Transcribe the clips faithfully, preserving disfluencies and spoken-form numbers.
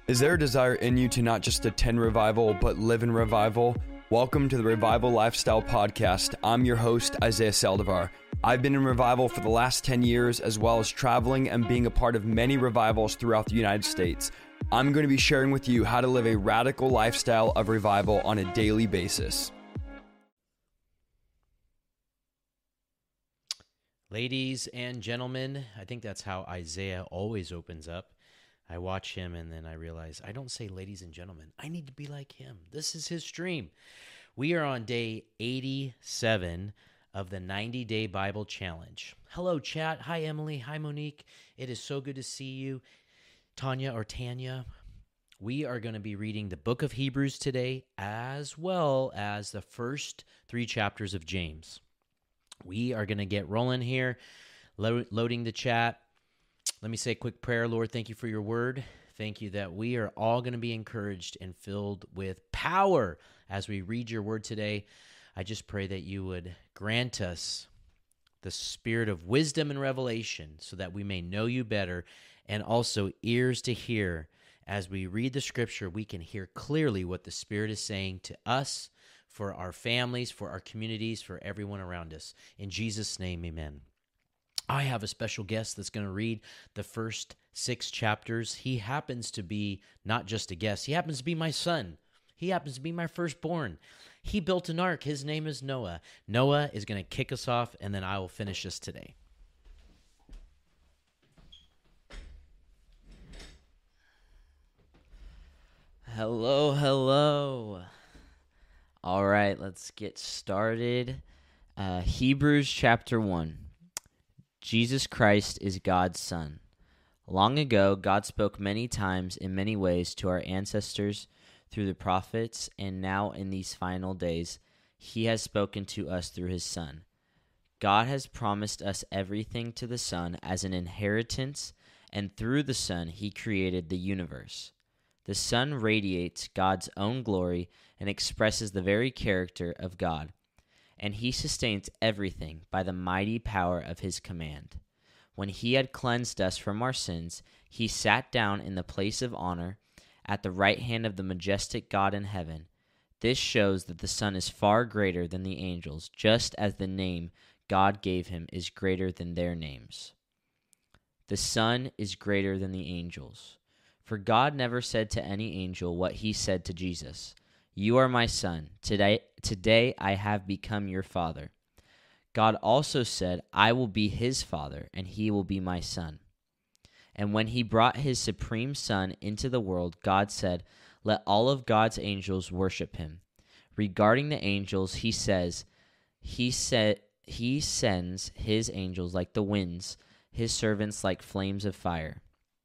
Is there a desire in you to not just attend revival, but live in revival? Welcome to the Revival Lifestyle Podcast. I'm your host, Isaiah Saldivar. I've been in revival for the last ten years, as well as traveling and being a part of many revivals throughout the United States. I'm going to be sharing with you how to live a radical lifestyle of revival on a daily basis. Ladies and gentlemen, I think that's how Isaiah always opens up. I watch him and then I realize I don't say ladies and gentlemen. I need to be like him. This is his stream. We are on day eighty-seven of the ninety-day Bible Challenge. Hello, chat. Hi, Emily. Hi, Monique. It is so good to see you. Tanya or Tanya. We are going to be reading the book of Hebrews today, as well as the first three chapters of James. We are going to get rolling here, lo- loading the chat. Let me say a quick prayer. Lord, thank you for your word. Thank you that we are all going to be encouraged and filled with power as we read your word today. I just pray that you would grant us the spirit of wisdom and revelation so that we may know you better, and also ears to hear. As we read the scripture, we can hear clearly what the Spirit is saying to us, for our families, for our communities, for everyone around us. In Jesus' name, amen. I have a special guest that's going to read the first six chapters. He happens to be not just a guest. He happens to be my son. He happens to be my firstborn. He built an ark. His name is Noah. Noah is going to kick us off, and then I will finish this today. Hello, hello. All right, let's get started. Uh, Hebrews chapter one. Jesus Christ is God's Son. Long ago, God spoke many times in many ways to our ancestors through the prophets, and now in these final days, he has spoken to us through his Son. God has promised us everything to the Son as an inheritance, and through the Son, he created the universe. The Son radiates God's own glory and expresses the very character of God, and he sustains everything by the mighty power of his command. When he had cleansed us from our sins, he sat down in the place of honor at the right hand of the majestic God in heaven. This shows that the Son is far greater than the angels, just as the name God gave him is greater than their names. The Son is greater than the angels. For God never said to any angel what he said to Jesus, "You are my Son. Today, today I have become your Father." God also said, "I will be his Father, and he will be my Son." And when he brought his supreme Son into the world, God said, "Let all of God's angels worship him." Regarding the angels, he says, He said he sends his angels like the winds, his servants like flames of fire.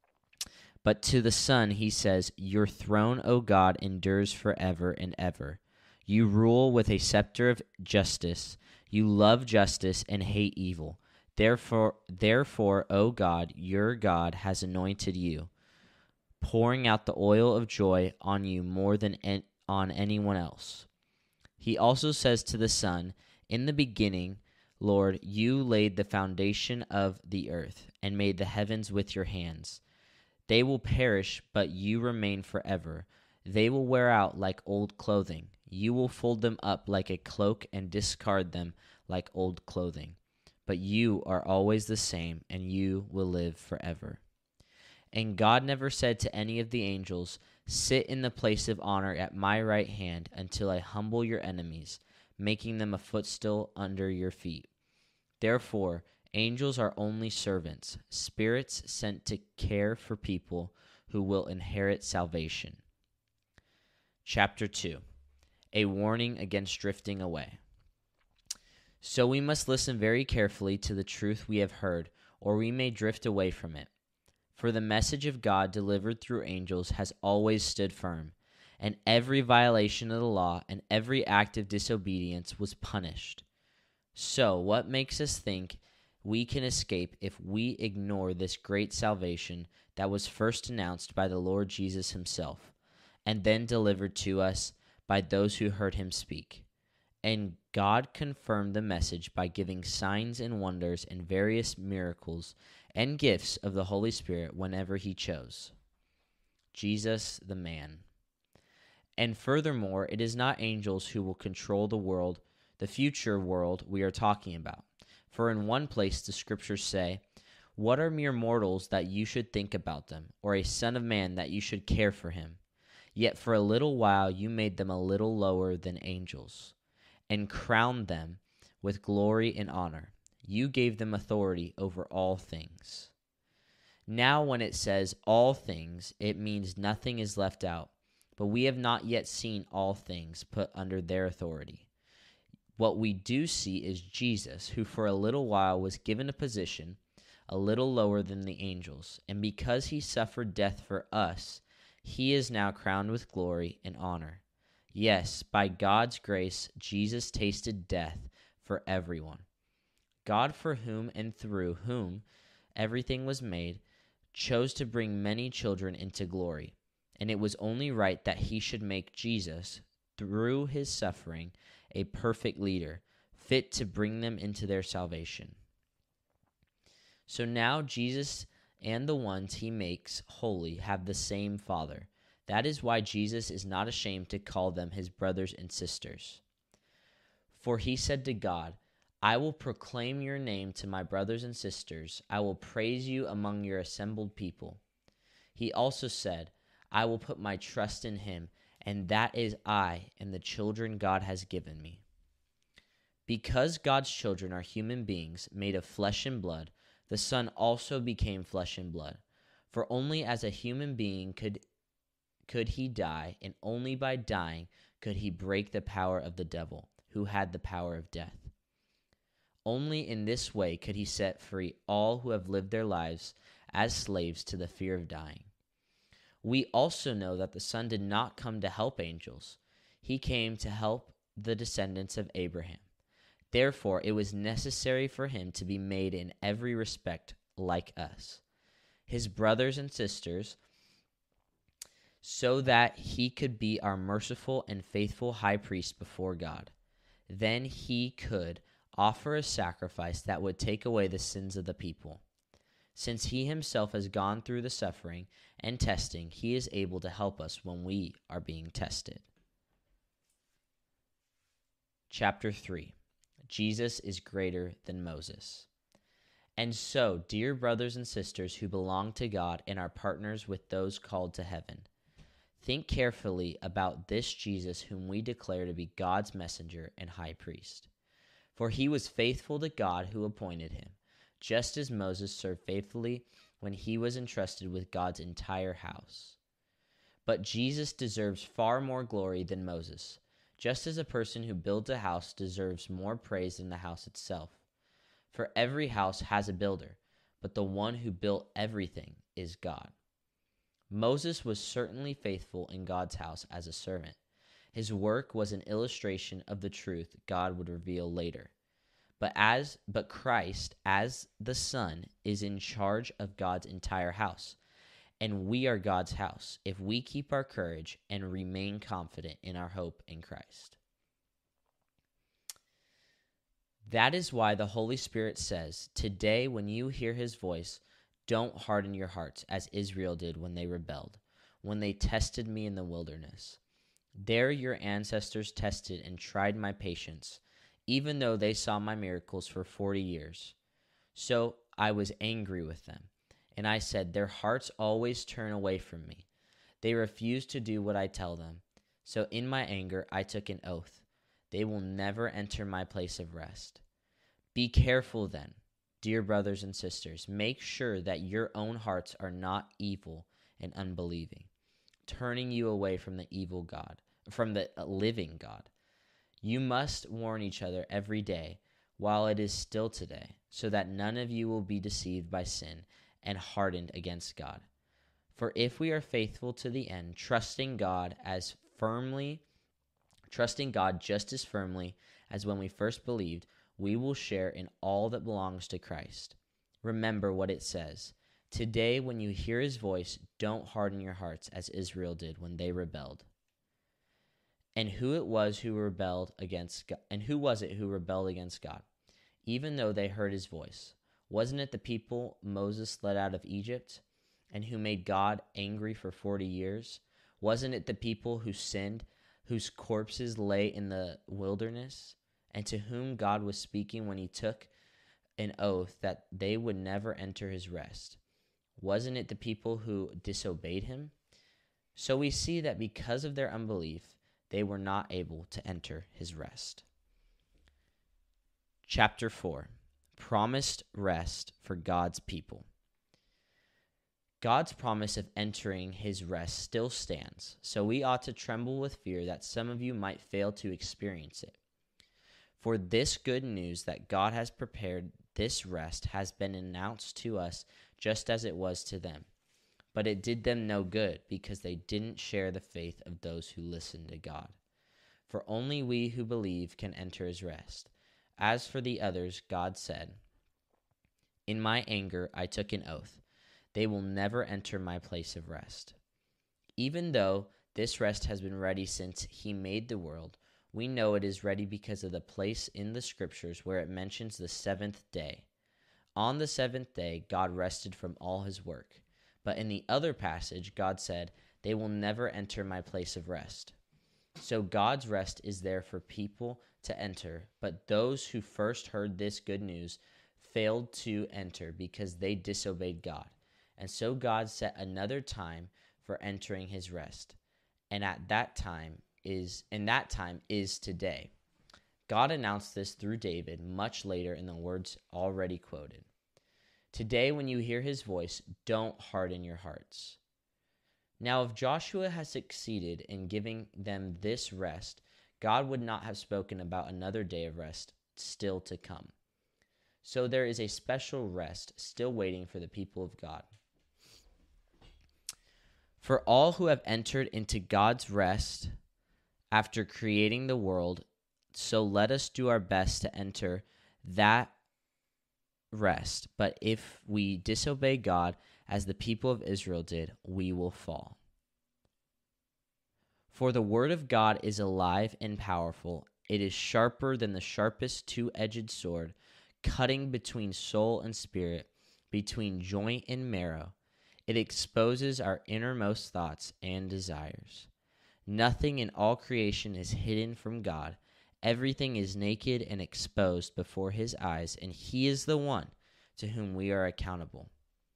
But to the Son he says, "Your throne, O God, endures forever and ever. You rule with a scepter of justice. You love justice and hate evil. Therefore, therefore, O God, your God has anointed you, pouring out the oil of joy on you more than en- on anyone else." He also says to the Son, "In the beginning, Lord, you laid the foundation of the earth and made the heavens with your hands. They will perish, but you remain forever. They will wear out like old clothing. You will fold them up like a cloak and discard them like old clothing. But you are always the same, and you will live forever." And God never said to any of the angels, "Sit in the place of honor at my right hand until I humble your enemies, making them a footstool under your feet." Therefore, angels are only servants, spirits sent to care for people who will inherit salvation. Chapter two. A warning against drifting away. So we must listen very carefully to the truth we have heard, or we may drift away from it. For the message of God delivered through angels has always stood firm, and every violation of the law and every act of disobedience was punished. So what makes us think we can escape if we ignore this great salvation that was first announced by the Lord Jesus himself, and then delivered to us by those who heard him speak? And God confirmed the message by giving signs and wonders and various miracles and gifts of the Holy Spirit whenever he chose. Jesus the man. And furthermore, it is not angels who will control the world, the future world we are talking about. For in one place the scriptures say, "What are mere mortals that you should think about them, or a son of man that you should care for him? Yet for a little while you made them a little lower than angels, and crowned them with glory and honor. You gave them authority over all things." Now when it says all things, it means nothing is left out. But we have not yet seen all things put under their authority. What we do see is Jesus, who for a little while was given a position a little lower than the angels, and because he suffered death for us, he is now crowned with glory and honor. Yes, by God's grace, Jesus tasted death for everyone. God, for whom and through whom everything was made, chose to bring many children into glory. And it was only right that he should make Jesus, through his suffering, a perfect leader, fit to bring them into their salvation. So now Jesus and the ones he makes holy have the same Father. That is why Jesus is not ashamed to call them his brothers and sisters. For he said to God, "I will proclaim your name to my brothers and sisters. I will praise you among your assembled people." He also said, "I will put my trust in him, and that is I and the children God has given me." Because God's children are human beings made of flesh and blood, the Son also became flesh and blood. For only as a human being could, could he die, and only by dying could he break the power of the devil, who had the power of death. Only in this way could he set free all who have lived their lives as slaves to the fear of dying. We also know that the Son did not come to help angels. He came to help the descendants of Abraham. Therefore, it was necessary for him to be made in every respect like us, his brothers and sisters, so that he could be our merciful and faithful high priest before God. Then he could offer a sacrifice that would take away the sins of the people. Since he himself has gone through the suffering and testing, he is able to help us when we are being tested. Chapter three. Jesus is greater than Moses. And so, dear brothers and sisters who belong to God and are partners with those called to heaven, think carefully about this Jesus whom we declare to be God's messenger and high priest. For he was faithful to God who appointed him, just as Moses served faithfully when he was entrusted with God's entire house. But Jesus deserves far more glory than Moses, just as a person who builds a house deserves more praise than the house itself. For every house has a builder, but the one who built everything is God. Moses was certainly faithful in God's house as a servant. His work was an illustration of the truth God would reveal later. But as but Christ, as the Son, is in charge of God's entire house, and we are God's house if we keep our courage and remain confident in our hope in Christ. That is why the Holy Spirit says, "Today when you hear his voice, don't harden your hearts as Israel did when they rebelled, when they tested me in the wilderness. There your ancestors tested and tried my patience, even though they saw my miracles for forty years. So I was angry with them, and I said, their hearts always turn away from me. They refuse to do what I tell them. So in my anger I took an oath. They will never enter my place of rest. Be careful then, dear brothers and sisters. Make sure that your own hearts are not evil and unbelieving, turning you away from the evil God, from the living God. You must warn each other every day while it is still today, so that none of you will be deceived by sin and hardened against God. For if we are faithful to the end, trusting God as firmly, trusting God just as firmly as when we first believed, we will share in all that belongs to Christ. Remember what it says. Today, when you hear his voice, don't harden your hearts as Israel did when they rebelled. And who it was who rebelled against God, and who was it who rebelled against God, even though they heard his voice? Wasn't it the people Moses led out of Egypt? and who made God angry for forty years? Wasn't it the people who sinned, whose corpses lay in the wilderness, and to whom God was speaking when he took an oath that they would never enter his rest? Wasn't it the people who disobeyed him? So we see that because of their unbelief, they were not able to enter his rest. Chapter four. Promised rest for God's people. God's promise of entering his rest still stands, so we ought to tremble with fear that some of you might fail to experience it. For this good news that God has prepared this rest has been announced to us just as it was to them. But it did them no good because they didn't share the faith of those who listened to God. For only we who believe can enter his rest. As for the others, God said, "In my anger I took an oath. They will never enter my place of rest." Even though this rest has been ready since he made the world, we know it is ready because of the place in the scriptures where it mentions the seventh day. On the seventh day, God rested from all his work. But in the other passage, God said, "They will never enter my place of rest." So God's rest is there for people to enter, but those who first heard this good news failed to enter because they disobeyed God. And so God set another time for entering his rest. And at that time is and that time is today. God announced this through David much later in the words already quoted. Today, when you hear his voice, don't harden your hearts. Now, if Joshua has succeeded in giving them this rest, God would not have spoken about another day of rest still to come. So there is a special rest still waiting for the people of God. For all who have entered into God's rest after creating the world, so let us do our best to enter that rest. But if we disobey God as the people of Israel did, we will fall. For the word of God is alive and powerful. It is sharper than the sharpest two-edged sword, cutting between soul and spirit, between joint and marrow. It exposes our innermost thoughts and desires. Nothing in all creation is hidden from God. Everything is naked and exposed before his eyes, and he is the one to whom we are accountable.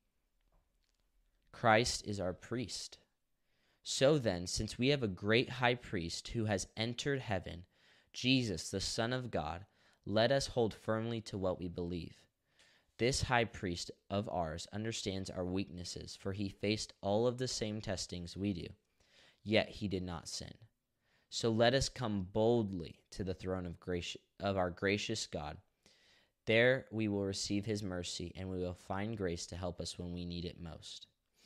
Christ is our priest. So then, since we have a great high priest who has entered heaven, Jesus, the Son of God, let us hold firmly to what we believe. This high priest of ours understands our weaknesses, for he faced all of the same testings we do, yet he did not sin. So let us come boldly to the throne of grace of our gracious God. There we will receive his mercy, and we will find grace to help us when we need it most.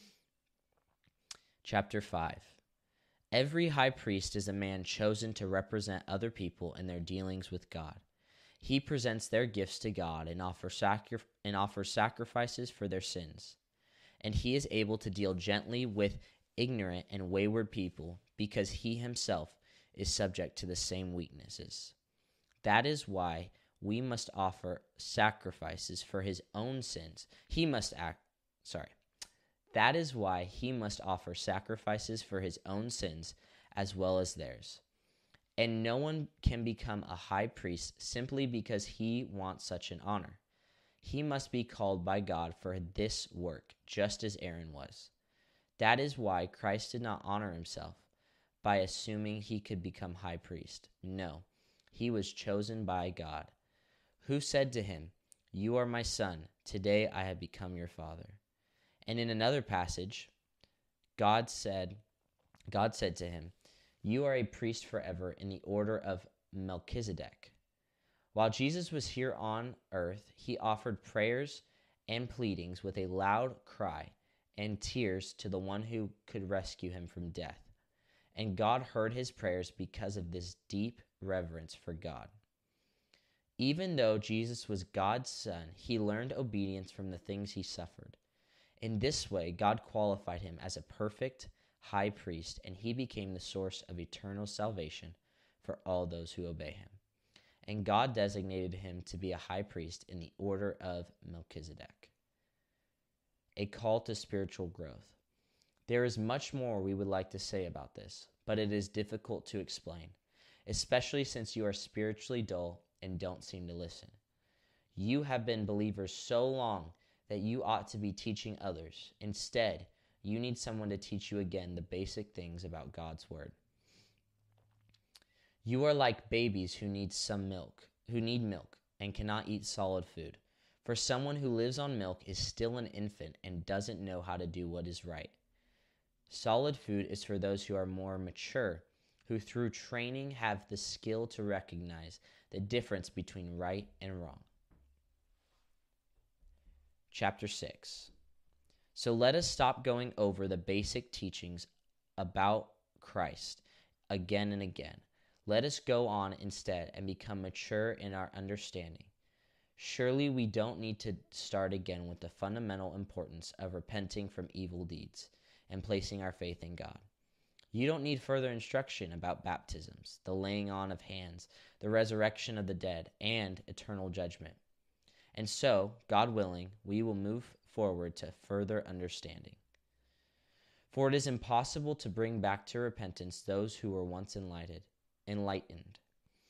Chapter five. Every high priest is a man chosen to represent other people in their dealings with God. He presents their gifts to God and, offer sacri- and offers sacrifices for their sins. And he is able to deal gently with ignorant and wayward people because he himself is subject to the same weaknesses. That is why we must offer sacrifices for his own sins. He must act, sorry. That is why he must offer sacrifices for his own sins as well as theirs. And no one can become a high priest simply because he wants such an honor. He must be called by God for this work, just as Aaron was. That is why Christ did not honor himself by assuming he could become high priest. No, he was chosen by God, who said to him, "You are my son, today I have become your father." And in another passage, God said, God said to him, "You are a priest forever in the order of Melchizedek." While Jesus was here on earth, he offered prayers and pleadings with a loud cry and tears to the one who could rescue him from death. And God heard his prayers because of this deep reverence for God. Even though Jesus was God's son, he learned obedience from the things he suffered. In this way, God qualified him as a perfect high priest, and he became the source of eternal salvation for all those who obey him. And God designated him to be a high priest in the order of Melchizedek. a call to spiritual growth. There is much more we would like to say about this, but it is difficult to explain, especially since you are spiritually dull and don't seem to listen. You have been believers so long that you ought to be teaching others. Instead, you need someone to teach you again the basic things about God's Word. You are like babies who need some milk, who need milk and cannot eat solid food. For someone who lives on milk is still an infant and doesn't know how to do what is right. Solid food is for those who are more mature, who through training have the skill to recognize the difference between right and wrong. Chapter six. So let us stop going over the basic teachings about Christ again and again. Let us go on instead and become mature in our understanding. Surely we don't need to start again with the fundamental importance of repenting from evil deeds and placing our faith in God. You don't need further instruction about baptisms, the laying on of hands, the resurrection of the dead, and eternal judgment. And so, God willing, we will move forward to further understanding. For it is impossible to bring back to repentance those who were once enlightened, enlightened,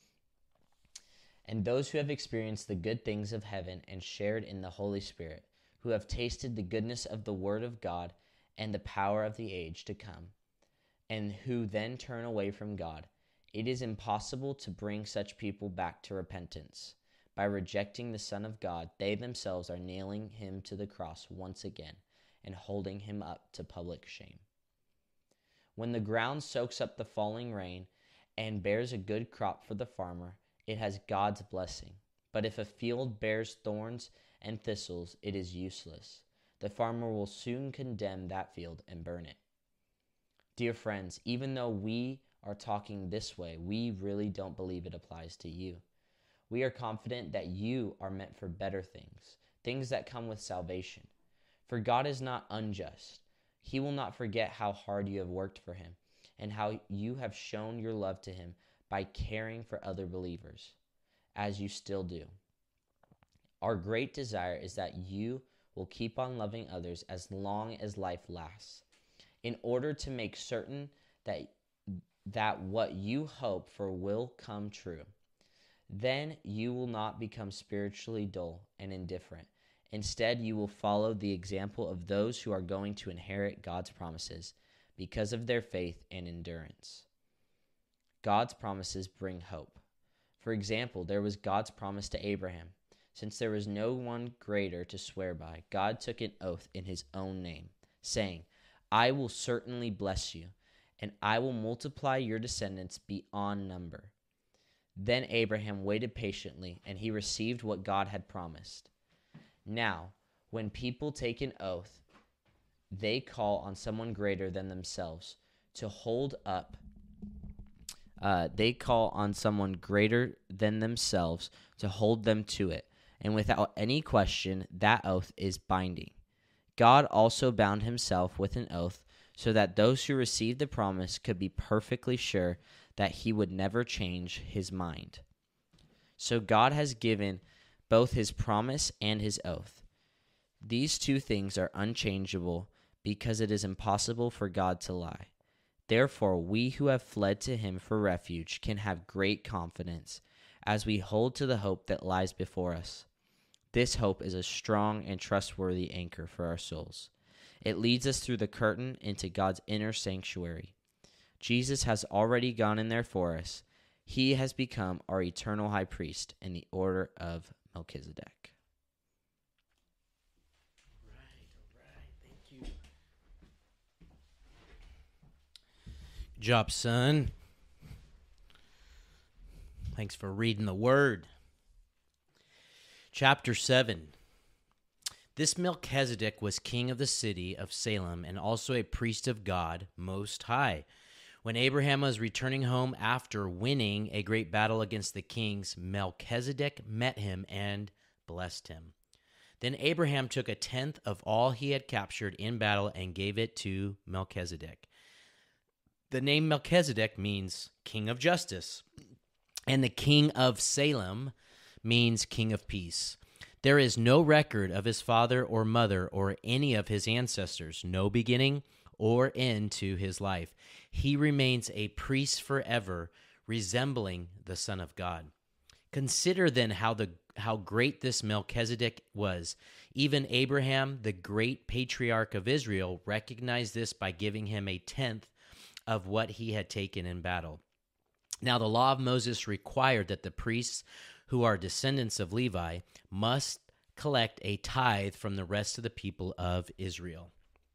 and those who have experienced the good things of heaven and shared in the Holy Spirit, who have tasted the goodness of the Word of God and the power of the age to come, and who then turn away from God. It is impossible to bring such people back to repentance. By rejecting the Son of God, they themselves are nailing him to the cross once again and holding him up to public shame. When the ground soaks up the falling rain and bears a good crop for the farmer, it has God's blessing. But if a field bears thorns and thistles, it is useless. The farmer will soon condemn that field and burn it. Dear friends, even though we are talking this way, we really don't believe it applies to you. We are confident that you are meant for better things, things that come with salvation. For God is not unjust. He will not forget how hard you have worked for him and how you have shown your love to him by caring for other believers, as you still do. Our great desire is that you will keep on loving others as long as life lasts, in order to make certain that, that what you hope for will come true. Then you will not become spiritually dull and indifferent. Instead, you will follow the example of those who are going to inherit God's promises because of their faith and endurance. God's promises bring hope. For example, there was God's promise to Abraham. Since there was no one greater to swear by, God took an oath in his own name, saying, I will certainly bless you, and I will multiply your descendants beyond number. Then Abraham waited patiently, and he received what God had promised. Now, when people take an oath, they call on someone greater than themselves to hold up. Uh, they call on someone greater than themselves to hold them to it, and without any question, that oath is binding. God also bound himself with an oath so that those who received the promise could be perfectly sure that he would never change his mind. So God has given both his promise and his oath. These two things are unchangeable because it is impossible for God to lie. Therefore, we who have fled to him for refuge can have great confidence as we hold to the hope that lies before us. This hope is a strong and trustworthy anchor for our souls. It leads us through the curtain into God's inner sanctuary. Jesus has already gone in there for us. He has become our eternal high priest in the order of Melchizedek. All right, all right. Thank you. Good job, son. Thanks for reading the word. Chapter seven. This Melchizedek was king of the city of Salem and also a priest of God Most High. When Abraham was returning home after winning a great battle against the kings, Melchizedek met him and blessed him. Then Abraham took a tenth of all he had captured in battle and gave it to Melchizedek. The name Melchizedek means king of justice, and the king of Salem means king of peace. There is no record of his father or mother or any of his ancestors, no beginning or end to his life. He remains a priest forever, resembling the Son of God. Consider then how the how great this Melchizedek was. Even Abraham, the great patriarch of Israel, recognized this by giving him a tenth of what he had taken in battle. Now the law of Moses required that the priests who are descendants of Levi must collect a tithe from the rest of the people of Israel,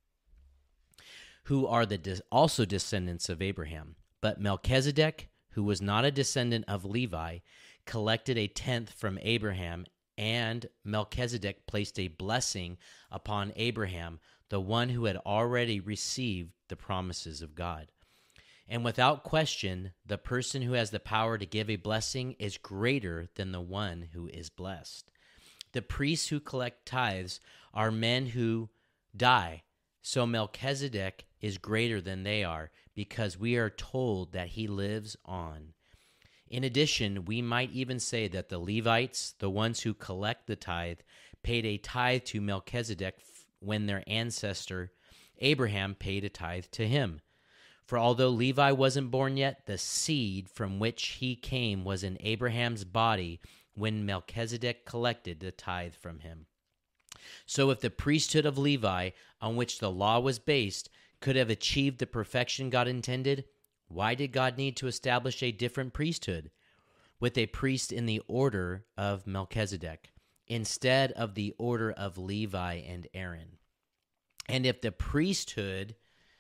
who are the de- also descendants of Abraham. But Melchizedek, who was not a descendant of Levi, collected a tenth from Abraham, and Melchizedek placed a blessing upon Abraham, the one who had already received the promises of God. And without question, the person who has the power to give a blessing is greater than the one who is blessed. The priests who collect tithes are men who die, so Melchizedek is greater than they are, because we are told that he lives on. In addition, we might even say that the Levites, the ones who collect the tithe, paid a tithe to Melchizedek when their ancestor Abraham paid a tithe to him. For although Levi wasn't born yet, the seed from which he came was in Abraham's body when Melchizedek collected the tithe from him. So if the priesthood of Levi, on which the law was based, could have achieved the perfection God intended, why did God need to establish a different priesthood with a priest in the order of Melchizedek instead of the order of Levi and Aaron? And if the priesthood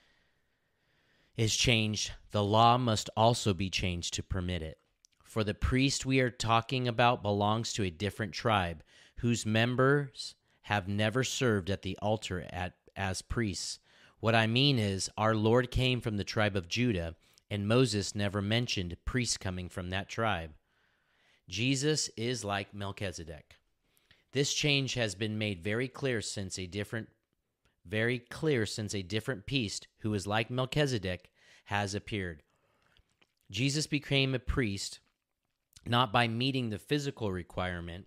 is changed, the law must also be changed to permit it. For the priest we are talking about belongs to a different tribe, whose members have never served at the altar at, as priests. What I mean is, our Lord came from the tribe of Judah, and Moses never mentioned priests coming from that tribe. Jesus is like Melchizedek. This change has been made very clear since a different, very clear since a different priest who is like Melchizedek has appeared. Jesus became a priest not by meeting the physical requirement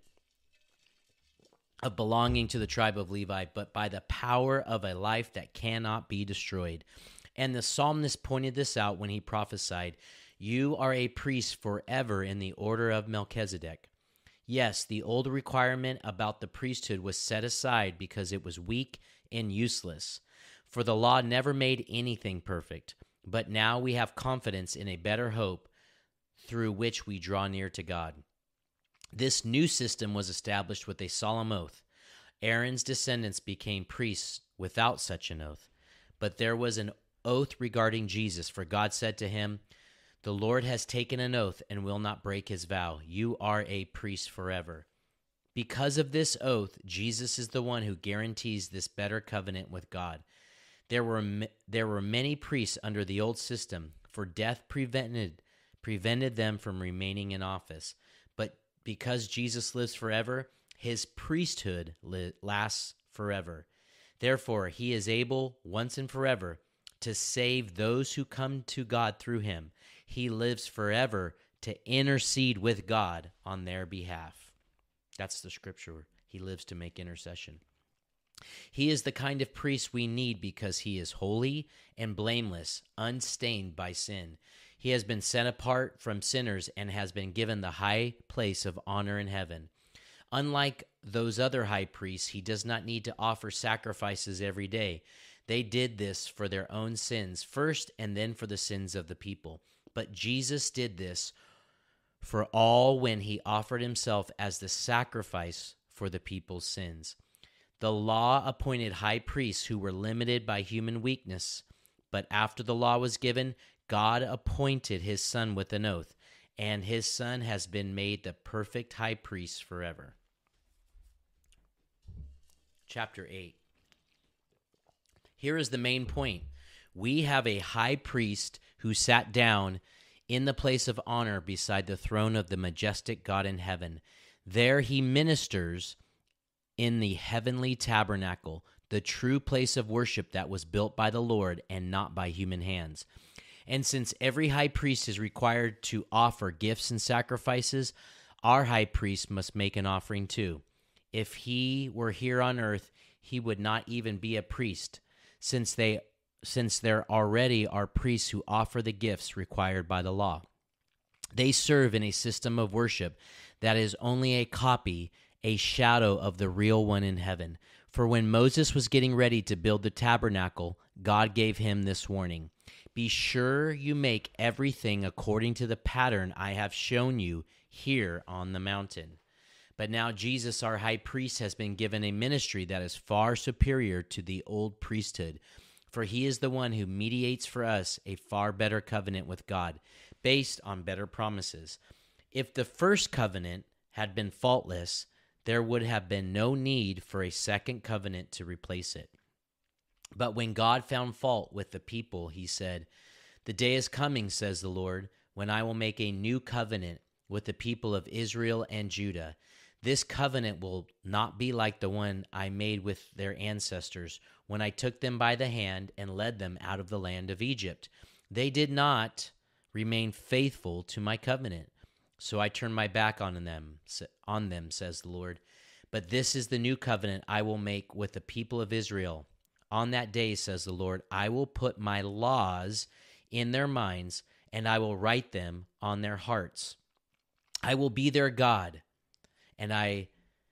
of belonging to the tribe of Levi, but by the power of a life that cannot be destroyed. And the psalmist pointed this out when he prophesied, "You are a priest forever in the order of Melchizedek." Yes, the old requirement about the priesthood was set aside because it was weak and useless, for the law never made anything perfect. But now we have confidence in a better hope through which we draw near to God. This new system was established with a solemn oath. Aaron's descendants became priests without such an oath. But there was an oath regarding Jesus, for God said to him, "The Lord has taken an oath and will not break his vow. You are a priest forever." Because of this oath, Jesus is the one who guarantees this better covenant with God. There were there were many priests under the old system, for death prevented prevented them from remaining in office. But because Jesus lives forever, his priesthood li- lasts forever. Therefore, he is able once and forever to save those who come to God through him. He lives forever to intercede with God on their behalf. That's the scripture. He lives to make intercession. He is the kind of priest we need because he is holy and blameless, unstained by sin. He has been set apart from sinners and has been given the high place of honor in heaven. Unlike those other high priests, he does not need to offer sacrifices every day. They did this for their own sins first and then for the sins of the people. But Jesus did this for all when he offered himself as the sacrifice for the people's sins. The law appointed high priests who were limited by human weakness, but after the law was given, God appointed his Son with an oath, and his Son has been made the perfect high priest forever. Chapter eight. Here is the main point. We have a high priest who sat down in the place of honor beside the throne of the majestic God in heaven. There he ministers in the heavenly tabernacle, the true place of worship that was built by the Lord and not by human hands. And since every high priest is required to offer gifts and sacrifices, our high priest must make an offering too. If he were here on earth, he would not even be a priest, since they since there already are priests who offer the gifts required by the law. They serve in a system of worship that is only a copy, a shadow of the real one in heaven. For when Moses was getting ready to build the tabernacle, God gave him this warning: be sure you make everything according to the pattern I have shown you here on the mountain. But now Jesus, our high priest, has been given a ministry that is far superior to the old priesthood, for he is the one who mediates for us a far better covenant with God, based on better promises. If the first covenant had been faultless, there would have been no need for a second covenant to replace it. But when God found fault with the people, he said, "The day is coming, says the Lord, when I will make a new covenant with the people of Israel and Judah. This covenant will not be like the one I made with their ancestors when I took them by the hand and led them out of the land of Egypt. They did not remain faithful to my covenant, so I turned my back on them, on them, says the Lord. But this is the new covenant I will make with the people of Israel. On that day, says the Lord, I will put my laws in their minds, and I will write them on their hearts. I will be their God, and I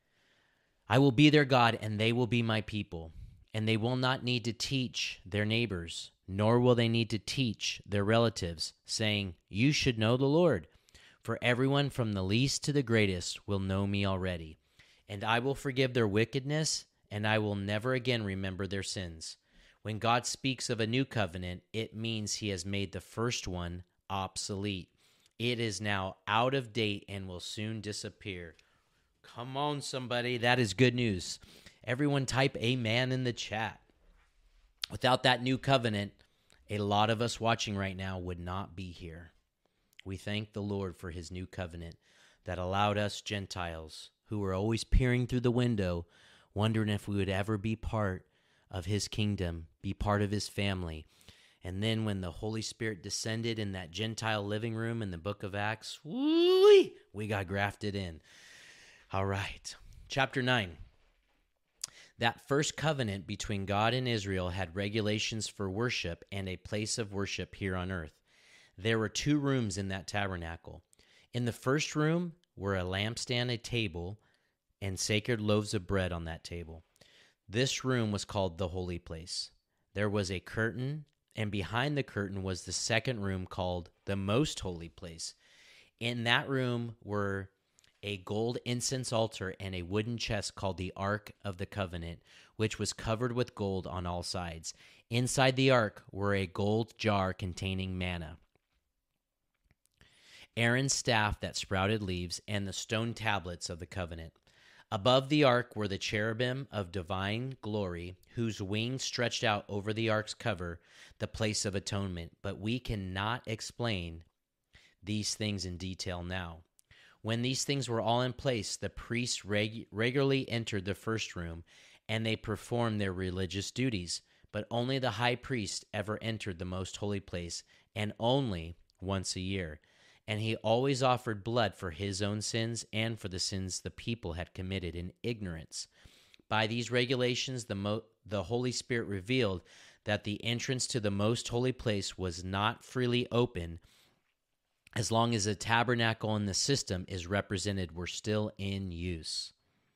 I will be their God, and they will be my people. And they will not need to teach their neighbors, nor will they need to teach their relatives, saying, you should know the Lord. For everyone from the least to the greatest will know me already. And I will forgive their wickedness, and I will never again remember their sins. When God speaks of a new covenant, it means he has made the first one obsolete. It is now out of date and will soon disappear. Come on, somebody. That is good news. Everyone type amen in the chat. Without that new covenant, a lot of us watching right now would not be here. We thank the Lord for his new covenant that allowed us Gentiles, who were always peering through the window, wondering if we would ever be part of his kingdom, be part of his family. And then when the Holy Spirit descended in that Gentile living room in the book of Acts, woo, we got grafted in. All right. Chapter nine. That first covenant between God and Israel had regulations for worship and a place of worship here on earth. There were two rooms in that tabernacle. In the first room were a lampstand, a table, and sacred loaves of bread on that table. This room was called the holy place. There was a curtain, and behind the curtain was the second room called the most holy place. In that room were a gold incense altar and a wooden chest called the Ark of the Covenant, which was covered with gold on all sides. Inside the ark were a gold jar containing manna, Aaron's staff that sprouted leaves, and the stone tablets of the covenant. Above the ark were the cherubim of divine glory, whose wings stretched out over the ark's cover, the place of atonement. But we cannot explain these things in detail now. When these things were all in place, the priests reg- regularly entered the first room, and they performed their religious duties. But only the high priest ever entered the most holy place, and only once a year. And he always offered blood for his own sins and for the sins the people had committed in ignorance. By these regulations, the, mo- the Holy Spirit revealed that the entrance to the most holy place was not freely open, as long as the tabernacle and the system is represented were still in use.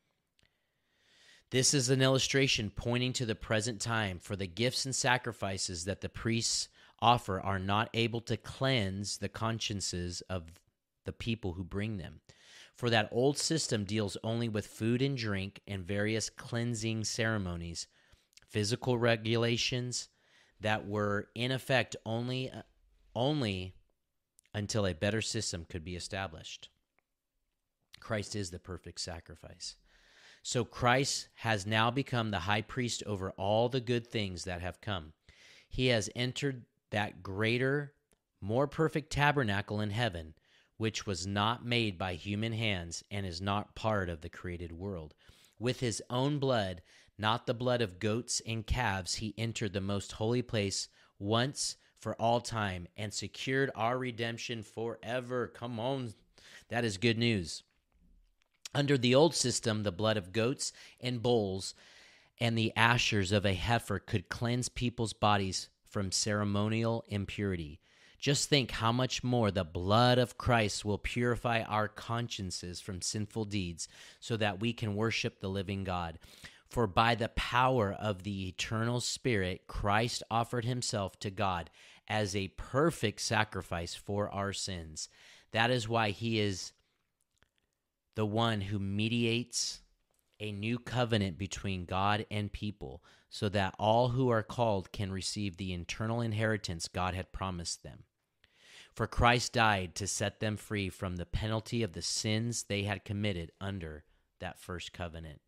This is an illustration pointing to the present time, for the gifts and sacrifices that the priests offer are not able to cleanse the consciences of the people who bring them. For that old system deals only with food and drink and various cleansing ceremonies, physical regulations that were in effect only, only until a better system could be established. Christ is the perfect sacrifice. So Christ has now become the high priest over all the good things that have come. He has entered that greater, more perfect tabernacle in heaven, which was not made by human hands and is not part of the created world. With his own blood, not the blood of goats and calves, he entered the most holy place once for all time and secured our redemption forever. Come on, that is good news. Under the old system, the blood of goats and bulls and the ashers of a heifer could cleanse people's bodies from ceremonial impurity. Just think how much more the blood of Christ will purify our consciences from sinful deeds so that we can worship the living God. For by the power of the eternal Spirit, Christ offered himself to God as a perfect sacrifice for our sins. That is why he is the one who mediates a new covenant between God and people, so that all who are called can receive the eternal inheritance God had promised them. For Christ died to set them free from the penalty of the sins they had committed under that first covenant.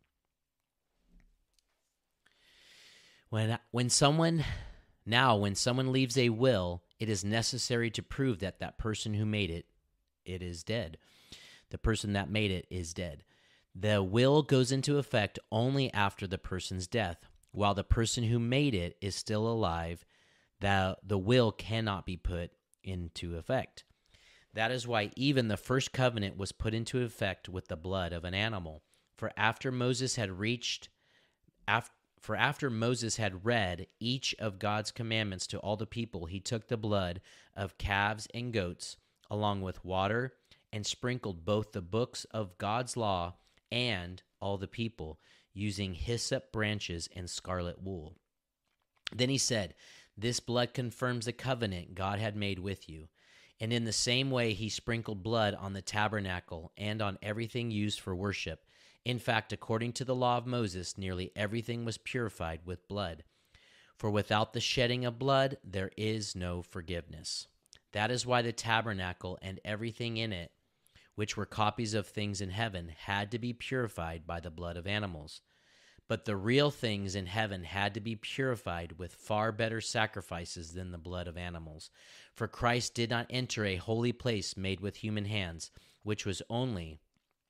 When, when someone, now when someone leaves a will, it is necessary to prove that that person who made it, it is dead. The person that made it is dead. The will goes into effect only after the person's death. While the person who made it is still alive, the, the will cannot be put into effect. That is why even the first covenant was put into effect with the blood of an animal. For after Moses had reached, af, for after Moses had read each of God's commandments to all the people, he took the blood of calves and goats along with water and sprinkled both the books of God's law and all the people, using hyssop branches and scarlet wool. Then he said, "This blood confirms the covenant God had made with you." And in the same way, he sprinkled blood on the tabernacle and on everything used for worship. In fact, according to the law of Moses, nearly everything was purified with blood. For without the shedding of blood, there is no forgiveness. That is why the tabernacle and everything in it, which were copies of things in heaven, had to be purified by the blood of animals. But the real things in heaven had to be purified with far better sacrifices than the blood of animals. For Christ did not enter a holy place made with human hands, which was only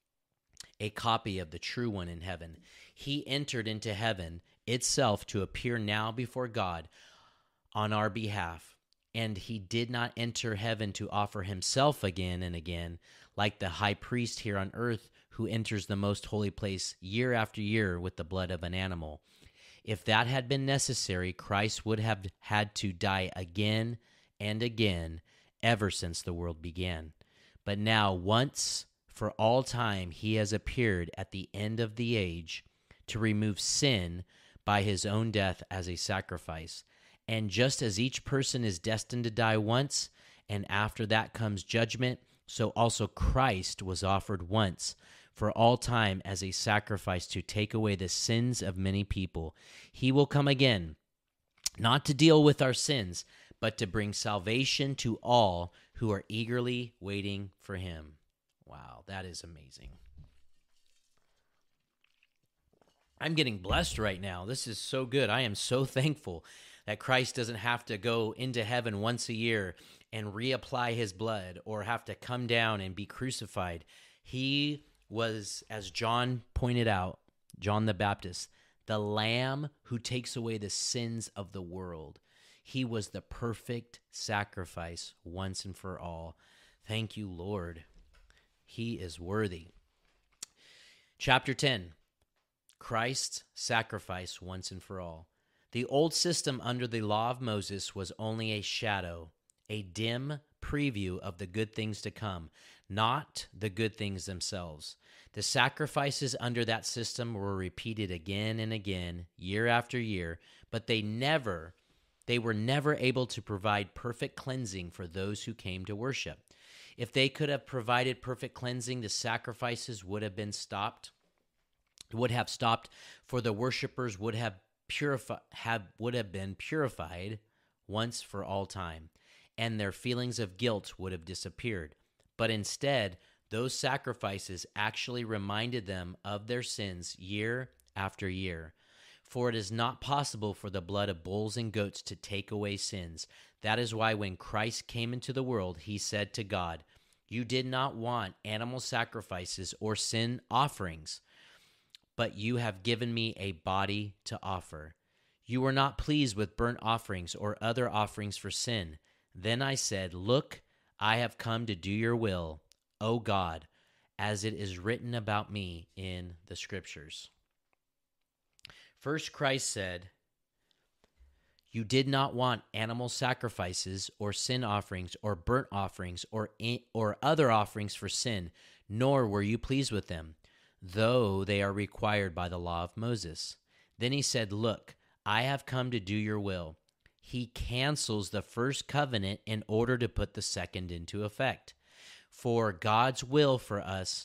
a copy of the true one in heaven. He entered into heaven itself to appear now before God on our behalf. And he did not enter heaven to offer himself again and again, like the high priest here on earth who enters the most holy place year after year with the blood of an animal. If that had been necessary, Christ would have had to die again and again ever since the world began. But now, once for all time, he has appeared at the end of the age to remove sin by his own death as a sacrifice. And just as each person is destined to die once, and after that comes judgment, so also Christ was offered once for all time as a sacrifice to take away the sins of many people. He will come again, not to deal with our sins, but to bring salvation to all who are eagerly waiting for him. Wow, that is amazing. I'm getting blessed right now. This is so good. I am so thankful that Christ doesn't have to go into heaven once a year and reapply his blood or have to come down and be crucified. He was, as John pointed out, John the Baptist, the Lamb who takes away the sins of the world. He was the perfect sacrifice once and for all. Thank you, Lord. He is worthy. Chapter ten, Christ's sacrifice once and for all. The old system under the law of Moses was only a shadow, a dim preview of the good things to come, not the good things themselves. The sacrifices under that system were repeated again and again, year after year, but they never, they were never able to provide perfect cleansing for those who came to worship. If they could have provided perfect cleansing, the sacrifices would have been stopped, would have stopped, for the worshipers would have purified, have would have been purified once for all time, and their feelings of guilt would have disappeared. But instead, those sacrifices actually reminded them of their sins year after year. For it is not possible for the blood of bulls and goats to take away sins. That is why when Christ came into the world, he said to God, "You did not want animal sacrifices or sin offerings, but you have given me a body to offer. You were not pleased with burnt offerings or other offerings for sin. Then I said, Look, I have come to do your will, O God. as it is written about me in the Scriptures. First, Christ said, "You did not want animal sacrifices or sin offerings or burnt offerings or, or other offerings for sin, nor were you pleased with them, though they are required by the law of Moses." Then he said, "Look, I have come to do your will." He cancels the first covenant in order to put the second into effect. For God's will for us,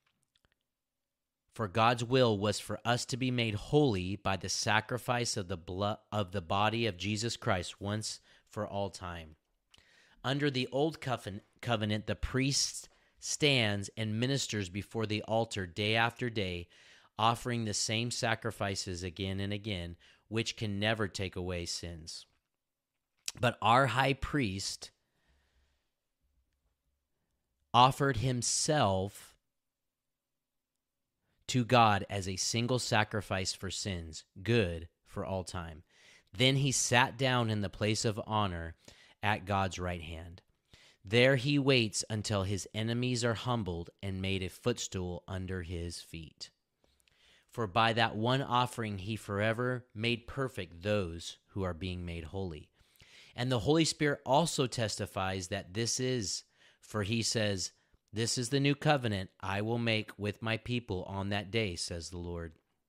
for God's will was for us to be made holy by the sacrifice of the blood of the body of Jesus Christ once for all time. Under the old covenant, the priest stands and ministers before the altar day after day, offering the same sacrifices again and again, which can never take away sins. But our high priest offered himself to God as a single sacrifice for sins, good for all time. Then he sat down in the place of honor at God's right hand. There he waits until his enemies are humbled and made a footstool under his feet. For by that one offering he forever made perfect those who are being made holy. And the Holy Spirit also testifies that this is, for he says, "This is the new covenant I will make with my people on that day, says the Lord.